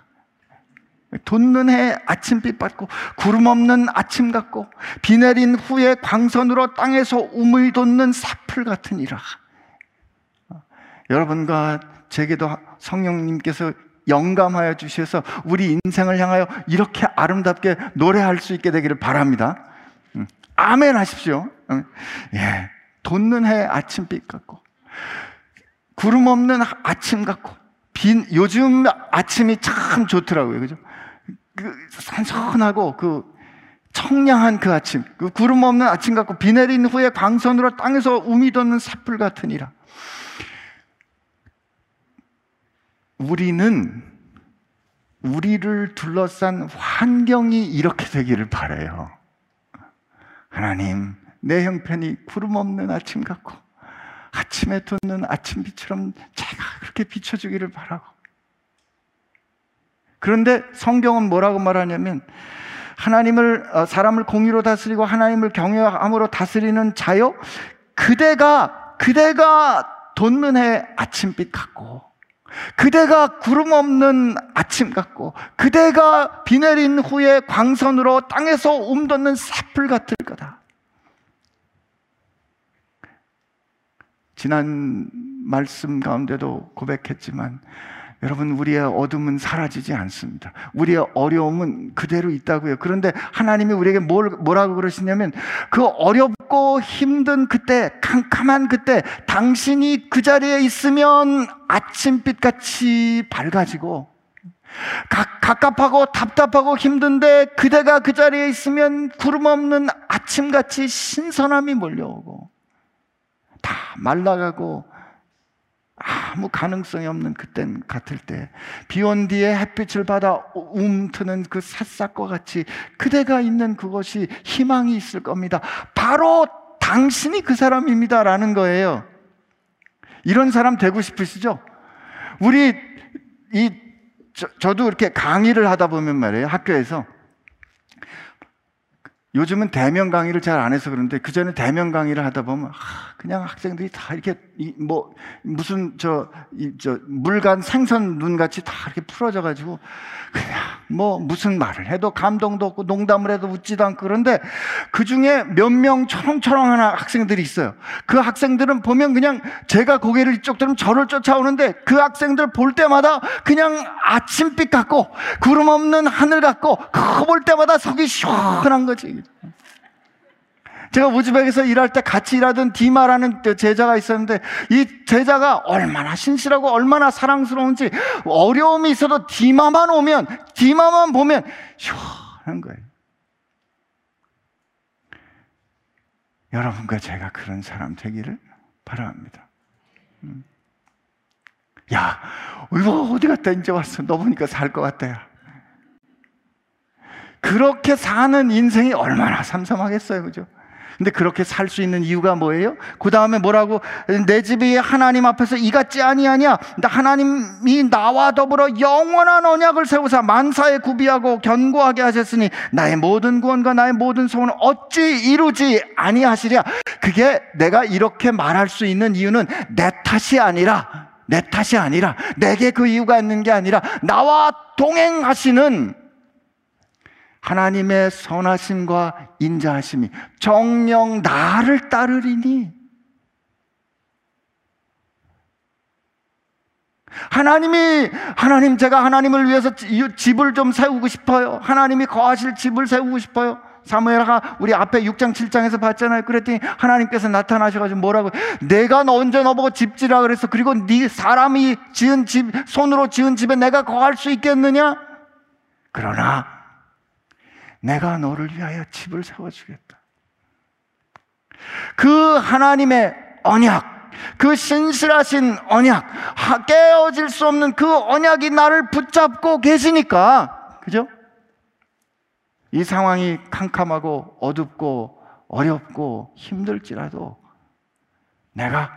돋는 해 아침빛 같고 구름 없는 아침 같고 비 내린 후에 광선으로 땅에서 우물 돋는 사풀 같으니라. 여러분과 제게도 성령님께서 영감하여 주셔서 우리 인생을 향하여 이렇게 아름답게 노래할 수 있게 되기를 바랍니다. 아멘 하십시오. 예, 돋는 해 아침빛 같고 구름 없는 아침 같고, 비, 요즘 아침이 참 좋더라고요, 그죠? 그 선선하고 그 청량한 그 아침, 그 구름 없는 아침 같고 비 내린 후에 광선으로 땅에서 우미 돋는 사풀 같으니라. 우리는 우리를 둘러싼 환경이 이렇게 되기를 바라요. 하나님, 내 형편이 구름 없는 아침 같고 아침에 돋는 아침빛처럼 제가 그렇게 비춰주기를 바라고. 그런데 성경은 뭐라고 말하냐면, 하나님을, 사람을 공의로 다스리고 하나님을 경외함으로 다스리는 자요, 그대가 그대가 돋는 해 아침빛 같고, 그대가 구름 없는 아침 같고, 그대가 비 내린 후에 광선으로 땅에서 움돋는 새풀 같을 거다. 지난 말씀 가운데도 고백했지만, 여러분, 우리의 어둠은 사라지지 않습니다. 우리의 어려움은 그대로 있다고요. 그런데 하나님이 우리에게 뭘, 뭐라고 그러시냐면, 그 어렵고 힘든 그때, 캄캄한 그때 당신이 그 자리에 있으면 아침빛같이 밝아지고, 가, 갑갑하고 답답하고 힘든데 그대가 그 자리에 있으면 구름 없는 아침같이 신선함이 몰려오고, 다 말라가고 아무 가능성이 없는 그땐 같을 때, 비 온 뒤에 햇빛을 받아 움트는 그 새싹과 같이 그대가 있는 그것이 희망이 있을 겁니다. 바로 당신이 그 사람입니다 라는 거예요. 이런 사람 되고 싶으시죠? 우리 이 저, 저도 이렇게 강의를 하다 보면 말이에요, 학교에서. 요즘은 대면 강의를 잘 안 해서 그런데, 그전에 대면 강의를 하다 보면 그냥 학생들이 다 이렇게 뭐 무슨 저, 이, 저 물간 생선 눈같이 다 이렇게 풀어져 가지고 그냥 뭐 무슨 말을 해도 감동도 없고 농담을 해도 웃지도 않고. 그런데 그중에 몇 명 초롱초롱한 학생들이 있어요. 그 학생들은 보면 그냥 제가 고개를 이쪽 들으면 저를 쫓아오는데, 그 학생들 볼 때마다 그냥 아침빛 같고 구름 없는 하늘 같고, 그거 볼 때마다 속이 시원한 거지. 제가 우즈벡에서 일할 때 같이 일하던 디마라는 제자가 있었는데, 이 제자가 얼마나 신실하고 얼마나 사랑스러운지, 어려움이 있어도 디마만 오면, 디마만 보면 시원한 거예요. 여러분과 제가 그런 사람 되기를 바랍니다. 음. 야, 이거 어디 갔다 이제 왔어? 너 보니까 살 것 같다. 야. 그렇게 사는 인생이 얼마나 삼삼하겠어요, 그죠? 근데 그렇게 살 수 있는 이유가 뭐예요? 그 다음에 뭐라고? 내 집이 하나님 앞에서 이같지 아니하냐? 하나님이 나와 더불어 영원한 언약을 세우사 만사에 구비하고 견고하게 하셨으니 나의 모든 구원과 나의 모든 소원을 어찌 이루지 아니하시랴. 그게 내가 이렇게 말할 수 있는 이유는 내 탓이 아니라, 내 탓이 아니라, 내게 그 이유가 있는 게 아니라, 나와 동행하시는 하나님의 선하심과 인자하심이 정녕 나를 따르리니. 하나님이, 하나님, 제가 하나님을 위해서 집을 좀 세우고 싶어요. 하나님이 거하실 집을 세우고 싶어요. 사무엘가 우리 앞에 육 장 칠 장에서 봤잖아요. 그랬더니 하나님께서 나타나셔가지고 뭐라고? 내가 너 언제 너보고 집지라 그랬어. 그리고 네 사람이 지은 집, 손으로 지은 집에 내가 거할 수 있겠느냐? 그러나 내가 너를 위하여 집을 세워주겠다. 그 하나님의 언약, 그 신실하신 언약, 깨어질 수 없는 그 언약이 나를 붙잡고 계시니까, 그죠? 이 상황이 캄캄하고 어둡고 어렵고 힘들지라도 내가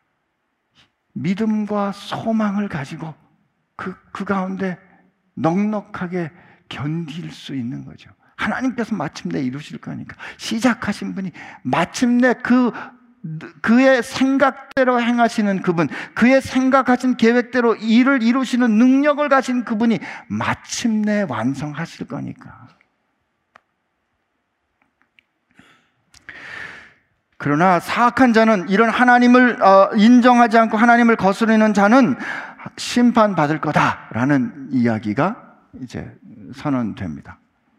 믿음과 소망을 가지고 그, 그 가운데 넉넉하게 견딜 수 있는 거죠. 하나님께서 마침내 이루실 거니까. 시작하신 분이 마침내 그, 그의 생각대로 행하시는 그분, 그의 생각하신 계획대로 일을 이루시는 능력을 가진 그분이 마침내 완성하실 거니까. 그러나 사악한 자는, 이런 하나님을 인정하지 않고 하나님을 거스르는 자는 심판받을 거다라는 이야기가 이제 선언됩니다.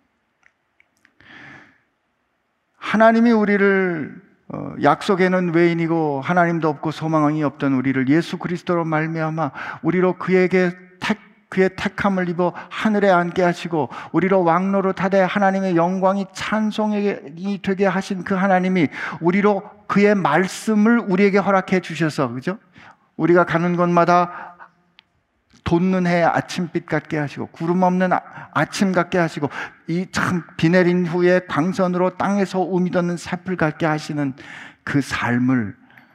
하나님이 우리를 약속에는 외인이고 하나님도 없고 소망이 없던 우리를 예수 그리스도로 말미암아 우리로 그에게 택, 그의 택함을 입어 하늘에 앉게 하시고 우리로 왕노릇 하되 하나님의 영광이 찬송이 되게 하신 그 하나님이 우리로 그의 말씀을 우리에게 허락해 주셔서, 그죠? 우리가 가는 곳마다 돋는 해의 아침빛 같게 하시고 구름 없는 아, 아침 같게 하시고 이 참 비 내린 후에 광선으로 땅에서 우미 돋는 새풀 같게 하시는 그 삶을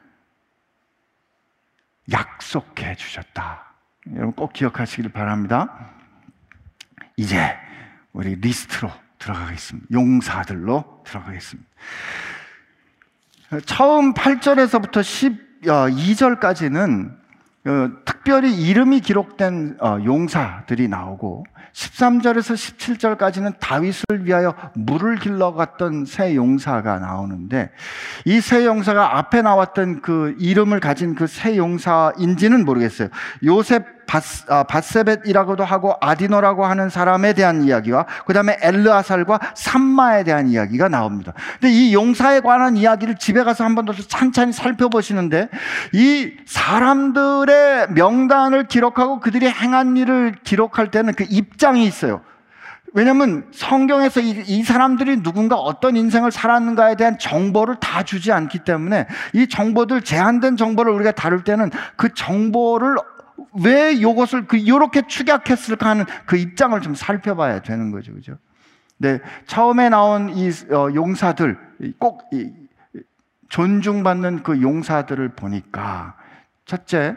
약속해 주셨다. 여러분 꼭 기억하시길 바랍니다. 이제 우리 리스트로 들어가겠습니다. 용사들로 들어가겠습니다. 처음 팔 절에서부터 십이 절까지는 특별히 이름이 기록된 용사들이 나오고 십삼 절에서 십칠 절까지는 다윗을 위하여 물을 길러갔던 세 용사가 나오는데 이 세 용사가 앞에 나왔던 그 이름을 가진 그 세 용사인지는 모르겠어요. 요셉 밧세벳이라고도 하고 아디노라고 하는 사람에 대한 이야기와 그 다음에 엘르아살과 삼마에 대한 이야기가 나옵니다. 근데 이 용사에 관한 이야기를 집에 가서 한 번 더 찬찬히 살펴보시는데 이 사람들의 명단을 기록하고 그들이 행한 일을 기록할 때는 그 입장이 있어요. 왜냐하면 성경에서 이, 이 사람들이 누군가 어떤 인생을 살았는가에 대한 정보를 다 주지 않기 때문에 이 정보들, 제한된 정보를 우리가 다룰 때는 그 정보를 왜 이것을 그 이렇게 축약했을까 하는 그 입장을 좀 살펴봐야 되는 거죠, 그죠? 네, 처음에 나온 이 용사들 꼭 이, 존중받는 그 용사들을 보니까 첫째,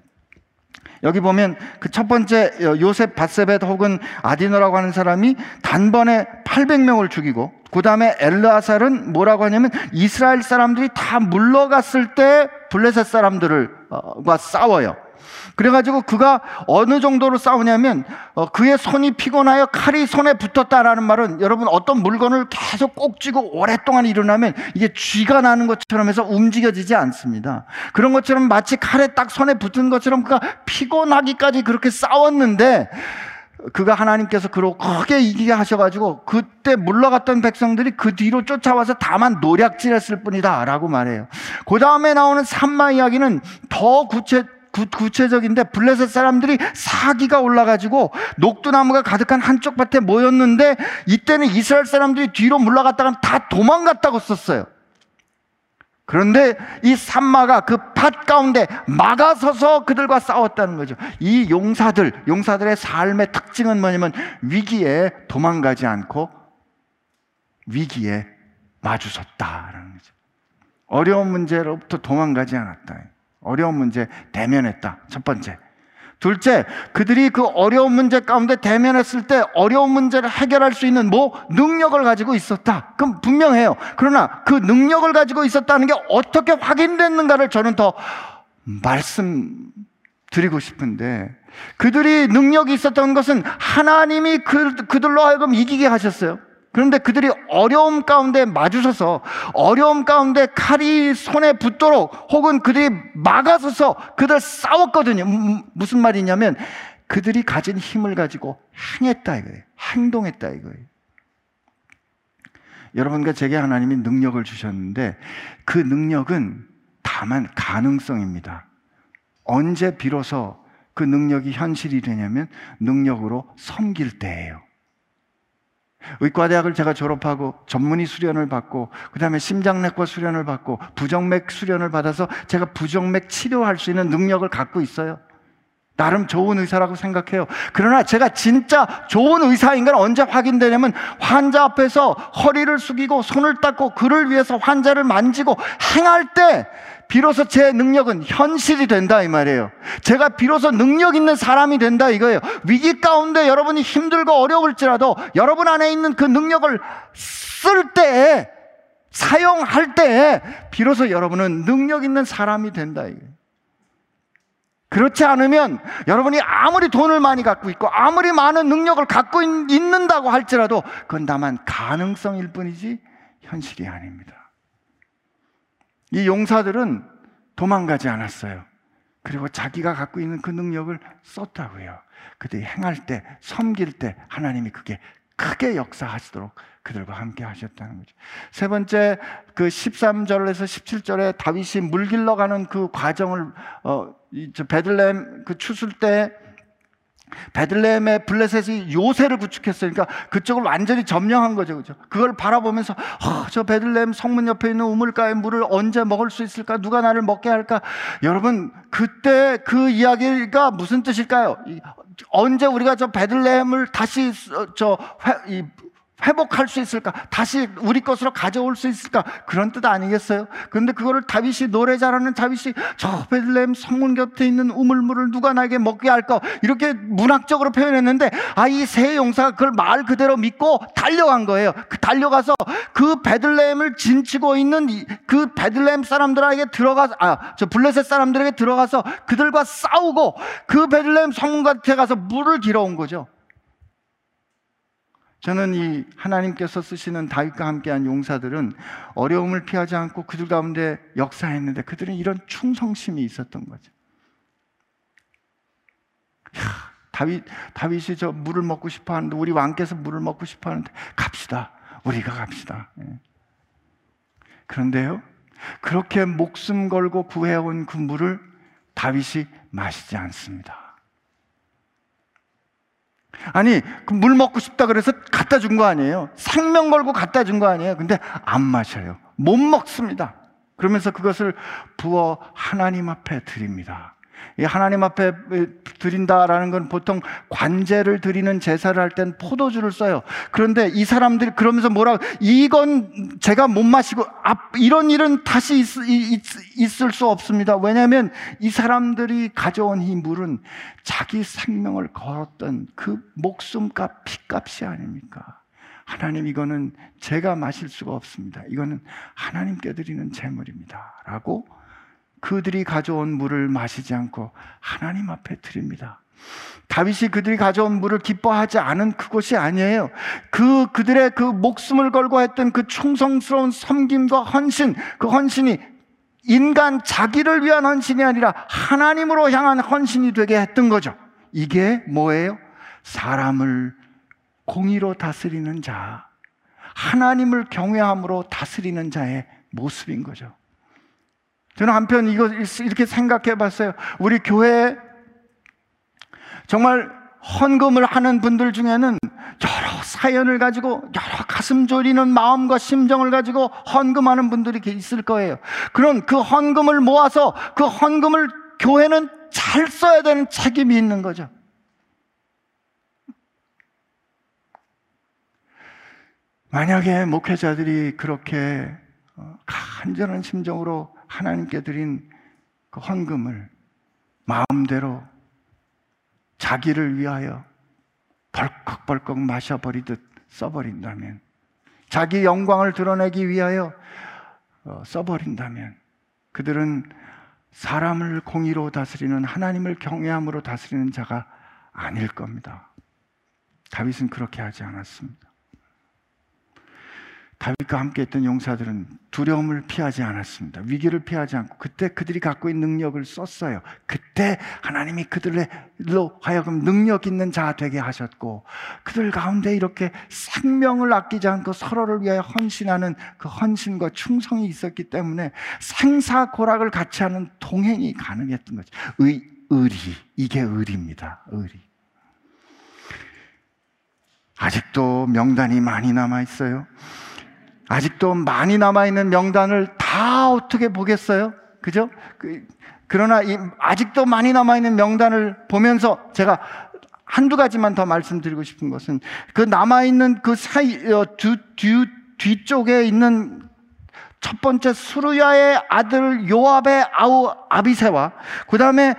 여기 보면 그 첫 번째 요셉 밧세벳 혹은 아디노라고 하는 사람이 단번에 팔백 명을 죽이고 그 다음에 엘르아살은 뭐라고 하냐면 이스라엘 사람들이 다 물러갔을 때 블레셋 사람들과 싸워요. 그래가지고 그가 어느 정도로 싸우냐면 어, 그의 손이 피곤하여 칼이 손에 붙었다라는 말은 여러분 어떤 물건을 계속 꼭 쥐고 오랫동안 일어나면 이게 쥐가 나는 것처럼 해서 움직여지지 않습니다. 그런 것처럼 마치 칼에 딱 손에 붙은 것처럼 그가 피곤하기까지 그렇게 싸웠는데 그가 하나님께서 그로 크게 이기게 하셔가지고 그때 물러갔던 백성들이 그 뒤로 쫓아와서 다만 노략질했을 뿐이다 라고 말해요. 그 다음에 나오는 삼마 이야기는 더 구체 구, 구체적인데 블레셋 사람들이 사기가 올라가지고 녹두나무가 가득한 한쪽 밭에 모였는데 이때는 이스라엘 사람들이 뒤로 물러갔다가 다 도망갔다고 썼어요. 그런데 이 삼마가 그 밭 가운데 막아서서 그들과 싸웠다는 거죠. 이 용사들, 용사들의 삶의 특징은 뭐냐면 위기에 도망가지 않고 위기에 마주섰다라는 거죠. 어려운 문제로부터 도망가지 않았다. 어려운 문제 대면했다. 첫 번째. 둘째, 그들이 그 어려운 문제 가운데 대면했을 때 어려운 문제를 해결할 수 있는 뭐 능력을 가지고 있었다. 그럼 분명해요. 그러나 그 능력을 가지고 있었다는 게 어떻게 확인됐는가를 저는 더 말씀드리고 싶은데 그들이 능력이 있었던 것은 하나님이 그, 그들로 하여금 이기게 하셨어요. 그런데 그들이 어려움 가운데 마주서서 어려움 가운데 칼이 손에 붙도록 혹은 그들이 막아서서 그들 싸웠거든요. 무슨 말이냐면 그들이 가진 힘을 가지고 행했다 이거예요. 행동했다 이거예요. 여러분과 제게 하나님이 능력을 주셨는데 그 능력은 다만 가능성입니다. 언제 비로소 그 능력이 현실이 되냐면 능력으로 섬길 때예요. 의과대학을 제가 졸업하고 전문의 수련을 받고 그 다음에 심장내과 수련을 받고 부정맥 수련을 받아서 제가 부정맥 치료할 수 있는 능력을 갖고 있어요. 나름 좋은 의사라고 생각해요. 그러나 제가 진짜 좋은 의사인 건 언제 확인되냐면 환자 앞에서 허리를 숙이고 손을 닦고 그를 위해서 환자를 만지고 행할 때 비로소 제 능력은 현실이 된다 이 말이에요. 제가 비로소 능력 있는 사람이 된다 이거예요. 위기 가운데 여러분이 힘들고 어려울지라도 여러분 안에 있는 그 능력을 쓸 때에 사용할 때에 비로소 여러분은 능력 있는 사람이 된다 이거예요. 그렇지 않으면 여러분이 아무리 돈을 많이 갖고 있고 아무리 많은 능력을 갖고 있, 있는다고 할지라도 그건 다만 가능성일 뿐이지 현실이 아닙니다. 이 용사들은 도망가지 않았어요. 그리고 자기가 갖고 있는 그 능력을 썼다고요. 그들이 행할 때, 섬길 때 하나님이 그게 크게 역사하시도록 그들과 함께 하셨다는 거죠. 세 번째, 그 십삼 절에서 십칠 절에 다윗이 물 길러 가는 그 과정을 어, 저 베들레헴 그 추수 때 베들레헴의 블레셋이 요새를 구축했어요. 그러니까 그쪽을 완전히 점령한 거죠. 그죠? 그걸 바라보면서 어, 저 베들레헴 성문 옆에 있는 우물가의 물을 언제 먹을 수 있을까? 누가 나를 먹게 할까? 여러분, 그때 그 이야기가 무슨 뜻일까요? 언제 우리가 저 베들레헴을 다시 저 회, 이, 회복할 수 있을까? 다시 우리 것으로 가져올 수 있을까? 그런 뜻 아니겠어요? 그런데 그거를 다윗이, 노래 잘하는 다윗이 저 베들레헴 성문 곁에 있는 우물물을 누가 나에게 먹게 할까? 이렇게 문학적으로 표현했는데, 아, 이 세 용사가 그걸 말 그대로 믿고 달려간 거예요. 그 달려가서 그 베들레헴을 진치고 있는 그 베들레헴 사람들에게 들어가서, 아, 저 블레셋 사람들에게 들어가서 그들과 싸우고 그 베들레헴 성문 곁에 가서 물을 길어온 거죠. 저는 이 하나님께서 쓰시는 다윗과 함께한 용사들은 어려움을 피하지 않고 그들 가운데 역사했는데 그들은 이런 충성심이 있었던 거죠. 야, 다윗, 다윗이 저 물을 먹고 싶어 하는데, 우리 왕께서 물을 먹고 싶어 하는데, 갑시다. 우리가 갑시다. 예. 그런데요, 그렇게 목숨 걸고 구해온 그 물을 다윗이 마시지 않습니다. 아니, 그 물 먹고 싶다 그래서 갖다 준 거 아니에요. 생명 걸고 갖다 준 거 아니에요. 근데 안 마셔요. 못 먹습니다. 그러면서 그것을 부어 하나님 앞에 드립니다. 이 하나님 앞에 드린다라는 건 보통 관제를 드리는 제사를 할 땐 포도주를 써요. 그런데 이 사람들이 그러면서 뭐라고, 이건 제가 못 마시고 이런 일은 다시 있, 있, 있을 수 없습니다. 왜냐하면 이 사람들이 가져온 이 물은 자기 생명을 걸었던 그 목숨값, 피값이 아닙니까? 하나님, 이거는 제가 마실 수가 없습니다. 이거는 하나님께 드리는 제물입니다 라고 그들이 가져온 물을 마시지 않고 하나님 앞에 드립니다. 다윗이 그들이 가져온 물을 기뻐하지 않은 그것이 아니에요. 그 그들의 그 목숨을 걸고 했던 그 충성스러운 섬김과 헌신, 그 헌신이 인간 자기를 위한 헌신이 아니라 하나님으로 향한 헌신이 되게 했던 거죠. 이게 뭐예요? 사람을 공의로 다스리는 자, 하나님을 경외함으로 다스리는 자의 모습인 거죠. 저는 한편 이거 이렇게 생각해 봤어요. 우리 교회에 정말 헌금을 하는 분들 중에는 여러 사연을 가지고 여러 가슴 졸이는 마음과 심정을 가지고 헌금하는 분들이 있을 거예요. 그런 그 헌금을 모아서 그 헌금을 교회는 잘 써야 되는 책임이 있는 거죠. 만약에 목회자들이 그렇게 간절한 심정으로 하나님께 드린 그 헌금을 마음대로 자기를 위하여 벌컥벌컥 마셔버리듯 써버린다면, 자기 영광을 드러내기 위하여 써버린다면, 그들은 사람을 공의로 다스리는, 하나님을 경외함으로 다스리는 자가 아닐 겁니다. 다윗은 그렇게 하지 않았습니다. 다윗과 함께 했던 용사들은 두려움을 피하지 않았습니다. 위기를 피하지 않고 그때 그들이 갖고 있는 능력을 썼어요. 그때 하나님이 그들로 하여금 능력 있는 자 되게 하셨고, 그들 가운데 이렇게 생명을 아끼지 않고 서로를 위하여 헌신하는 그 헌신과 충성이 있었기 때문에 생사고락을 같이 하는 동행이 가능했던 거죠. 의, 의리, 이게 의리입니다. 의리. 아직도 명단이 많이 남아있어요. 아직도 많이 남아있는 명단을 다 어떻게 보겠어요? 그죠? 그, 그러나 이, 아직도 많이 남아있는 명단을 보면서 제가 한두 가지만 더 말씀드리고 싶은 것은, 그 남아있는 그 사이, 어, 뒤, 뒤, 뒤쪽에 있는 첫 번째 수르야의 아들 요압의 아우 아비새와, 그 다음에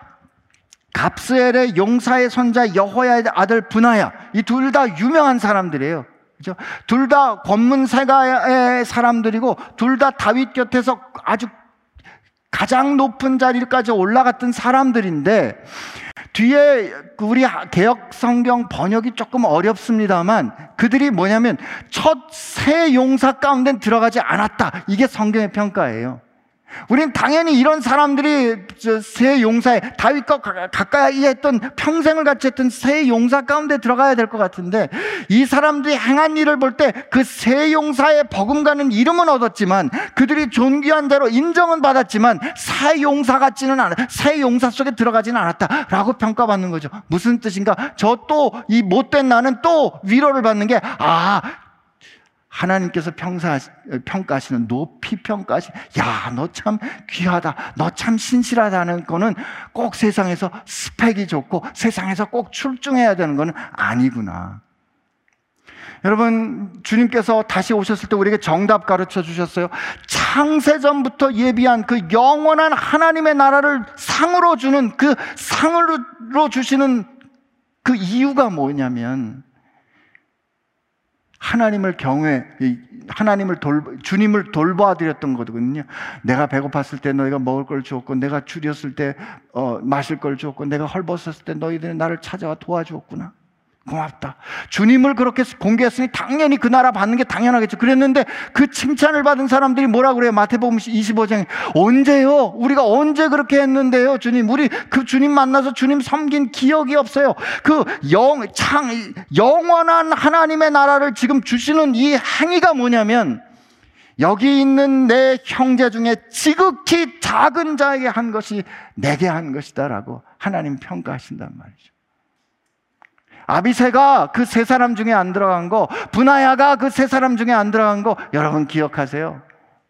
갑스엘의 용사의 손자 여호야의 아들 브나야, 이 둘 다 유명한 사람들이에요. 그렇죠? 둘 다 권문세가의 사람들이고 둘 다 다윗 곁에서 아주 가장 높은 자리까지 올라갔던 사람들인데, 뒤에 우리 개역 성경 번역이 조금 어렵습니다만 그들이 뭐냐면 첫 세 용사 가운데 들어가지 않았다, 이게 성경의 평가예요. 우린 당연히 이런 사람들이 새 용사에, 다윗과 가까이 했던, 평생을 같이 했던 새 용사 가운데 들어가야 될 것 같은데, 이 사람들이 행한 일을 볼 때 그 새 용사의 버금가는 이름은 얻었지만, 그들이 존귀한 대로 인정은 받았지만 새 용사 같지는 않아, 새 용사 속에 들어가지는 않았다라고 평가받는 거죠. 무슨 뜻인가? 저 또 이 못된 나는 또 위로를 받는 게, 아, 하나님께서 평사, 평가하시는, 높이 평가하시는, 야, 너 참 귀하다, 너 참 신실하다는 거는 꼭 세상에서 스펙이 좋고 세상에서 꼭 출중해야 되는 거는 아니구나. 여러분, 주님께서 다시 오셨을 때 우리에게 정답 가르쳐 주셨어요. 창세전부터 예비한 그 영원한 하나님의 나라를 상으로 주는, 그 상으로 주시는 그 이유가 뭐냐면, 하나님을 경외, 하나님을 돌, 주님을 돌봐드렸던 거거든요. 내가 배고팠을 때 너희가 먹을 걸 주었고, 내가 줄였을 때 어, 마실 걸 주었고, 내가 헐벗었을 때 너희들이 나를 찾아와 도와주었구나. 고맙다. 주님을 그렇게 공개했으니 당연히 그 나라 받는 게 당연하겠죠. 그랬는데 그 칭찬을 받은 사람들이 뭐라 그래요? 마태복음 이십오 장에 언제요? 우리가 언제 그렇게 했는데요? 주님, 우리 그 주님 만나서 주님 섬긴 기억이 없어요. 그 영, 창, 영원한 하나님의 나라를 지금 주시는 이 행위가 뭐냐면, 여기 있는 내 형제 중에 지극히 작은 자에게 한 것이 내게 한 것이다 라고 하나님 평가하신단 말이죠. 아비새가 그 세 사람 중에 안 들어간 거, 분하야가 그 세 사람 중에 안 들어간 거 여러분 기억하세요?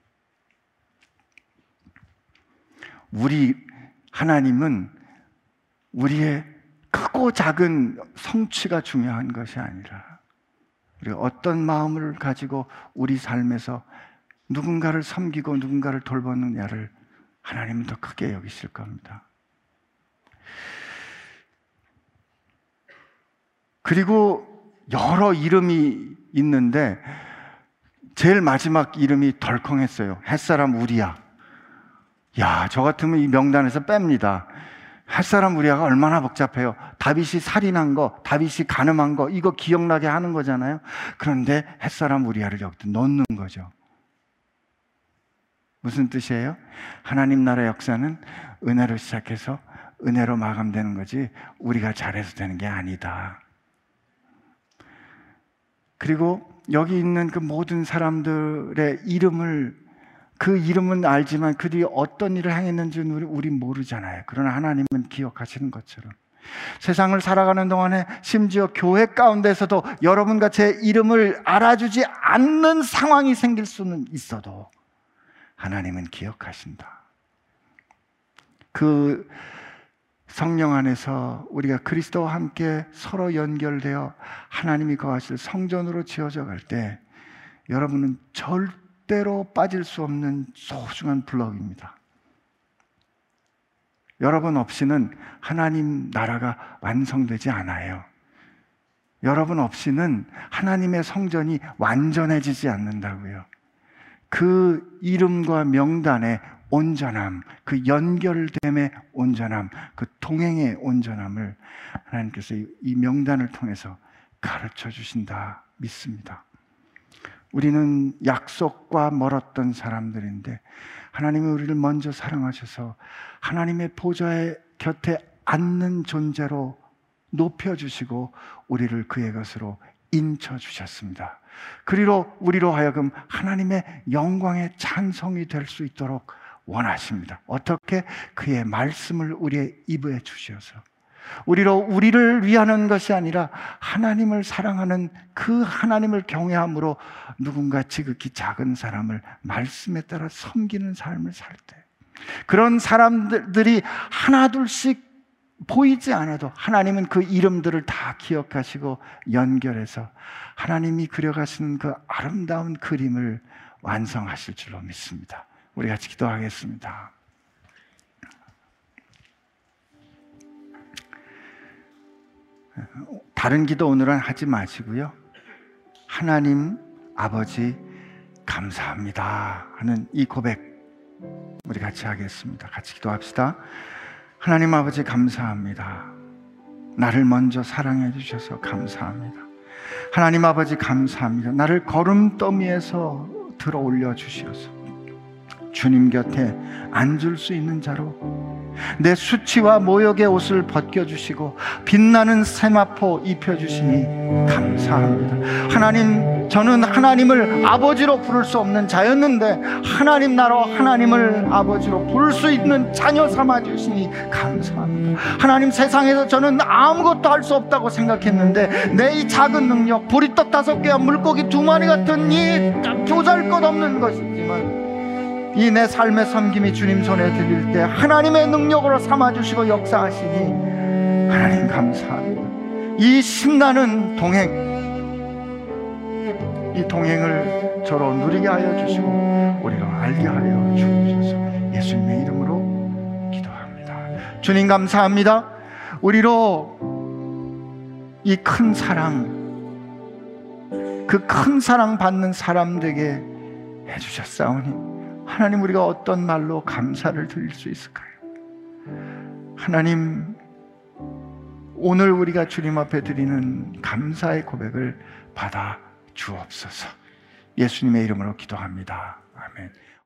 우리 하나님은 우리의 크고 작은 성취가 중요한 것이 아니라, 우리가 어떤 마음을 가지고 우리 삶에서 누군가를 섬기고 누군가를 돌보느냐를 하나님은 더 크게 여기실 겁니다. 그리고 여러 이름이 있는데 제일 마지막 이름이 덜컹했어요. 햇사람 우리야. 야, 저 같으면 이 명단에서 뺍니다. 햇사람 우리야가 얼마나 복잡해요. 다윗이 살인한 거, 다윗이 간음한 거, 이거 기억나게 하는 거잖아요. 그런데 햇사람 우리야를 여기다 넣는 거죠. 무슨 뜻이에요? 하나님 나라 역사는 은혜로 시작해서 은혜로 마감되는 거지 우리가 잘해서 되는 게 아니다. 그리고 여기 있는 그 모든 사람들의 이름을, 그 이름은 알지만 그들이 어떤 일을 행했는지는 우리, 우리 모르잖아요. 그러나 하나님은 기억하시는 것처럼 세상을 살아가는 동안에 심지어 교회 가운데서도 여러분과 제 이름을 알아주지 않는 상황이 생길 수는 있어도 하나님은 기억하신다. 그 성령 안에서 우리가 그리스도와 함께 서로 연결되어 하나님이 거하실 성전으로 지어져 갈 때 여러분은 절대로 빠질 수 없는 소중한 블록입니다. 여러분 없이는 하나님 나라가 완성되지 않아요. 여러분 없이는 하나님의 성전이 완전해지지 않는다고요. 그 이름과 명단의 온전함, 그 연결됨의 온전함, 그 동행의 온전함을 하나님께서 이 명단을 통해서 가르쳐 주신다 믿습니다. 우리는 약속과 멀었던 사람들인데 하나님이 우리를 먼저 사랑하셔서 하나님의 보좌의 곁에 앉는 존재로 높여주시고 우리를 그의 것으로 인쳐주셨습니다. 그리로 우리로 하여금 하나님의 영광의 찬송이 될 수 있도록 원하십니다. 어떻게? 그의 말씀을 우리의 입에 주셔서 우리로 우리를 위하는 것이 아니라 하나님을 사랑하는 그 하나님을 경외함으로 누군가 지극히 작은 사람을 말씀에 따라 섬기는 삶을 살 때, 그런 사람들이 하나둘씩 보이지 않아도 하나님은 그 이름들을 다 기억하시고 연결해서 하나님이 그려가시는 그 아름다운 그림을 완성하실 줄로 믿습니다. 우리 같이 기도하겠습니다. 다른 기도 오늘은 하지 마시고요, 하나님 아버지 감사합니다 하는 이 고백 우리 같이 하겠습니다. 같이 기도합시다. 하나님 아버지 감사합니다. 나를 먼저 사랑해 주셔서 감사합니다. 하나님 아버지 감사합니다. 나를 걸음더미에서 들어 올려 주셔서 주님 곁에 앉을 수 있는 자로, 내 수치와 모욕의 옷을 벗겨주시고 빛나는 세마포 입혀주시니 감사합니다. 하나님, 저는 하나님을 아버지로 부를 수 없는 자였는데 하나님 나로 하나님을 아버지로 부를 수 있는 자녀 삼아주시니 감사합니다. 하나님, 세상에서 저는 아무것도 할 수 없다고 생각했는데 내 이 작은 능력, 보리떡 다섯 개와 물고기 두 마리 같은 이 보잘것없는 것이지만 이 내 삶의 섬김이 주님 손에 드릴 때 하나님의 능력으로 삼아주시고 역사하시니 하나님 감사합니다. 이 신나는 동행, 이 동행을 저로 누리게 하여 주시고 우리가 알게 하여 주옵소서. 예수님의 이름으로 기도합니다. 주님 감사합니다. 우리로 이 큰 사랑, 그 큰 사랑 받는 사람 되게 해주셨사오니 하나님, 우리가 어떤 말로 감사를 드릴 수 있을까요? 하나님, 오늘 우리가 주님 앞에 드리는 감사의 고백을 받아 주옵소서. 예수님의 이름으로 기도합니다. 아멘.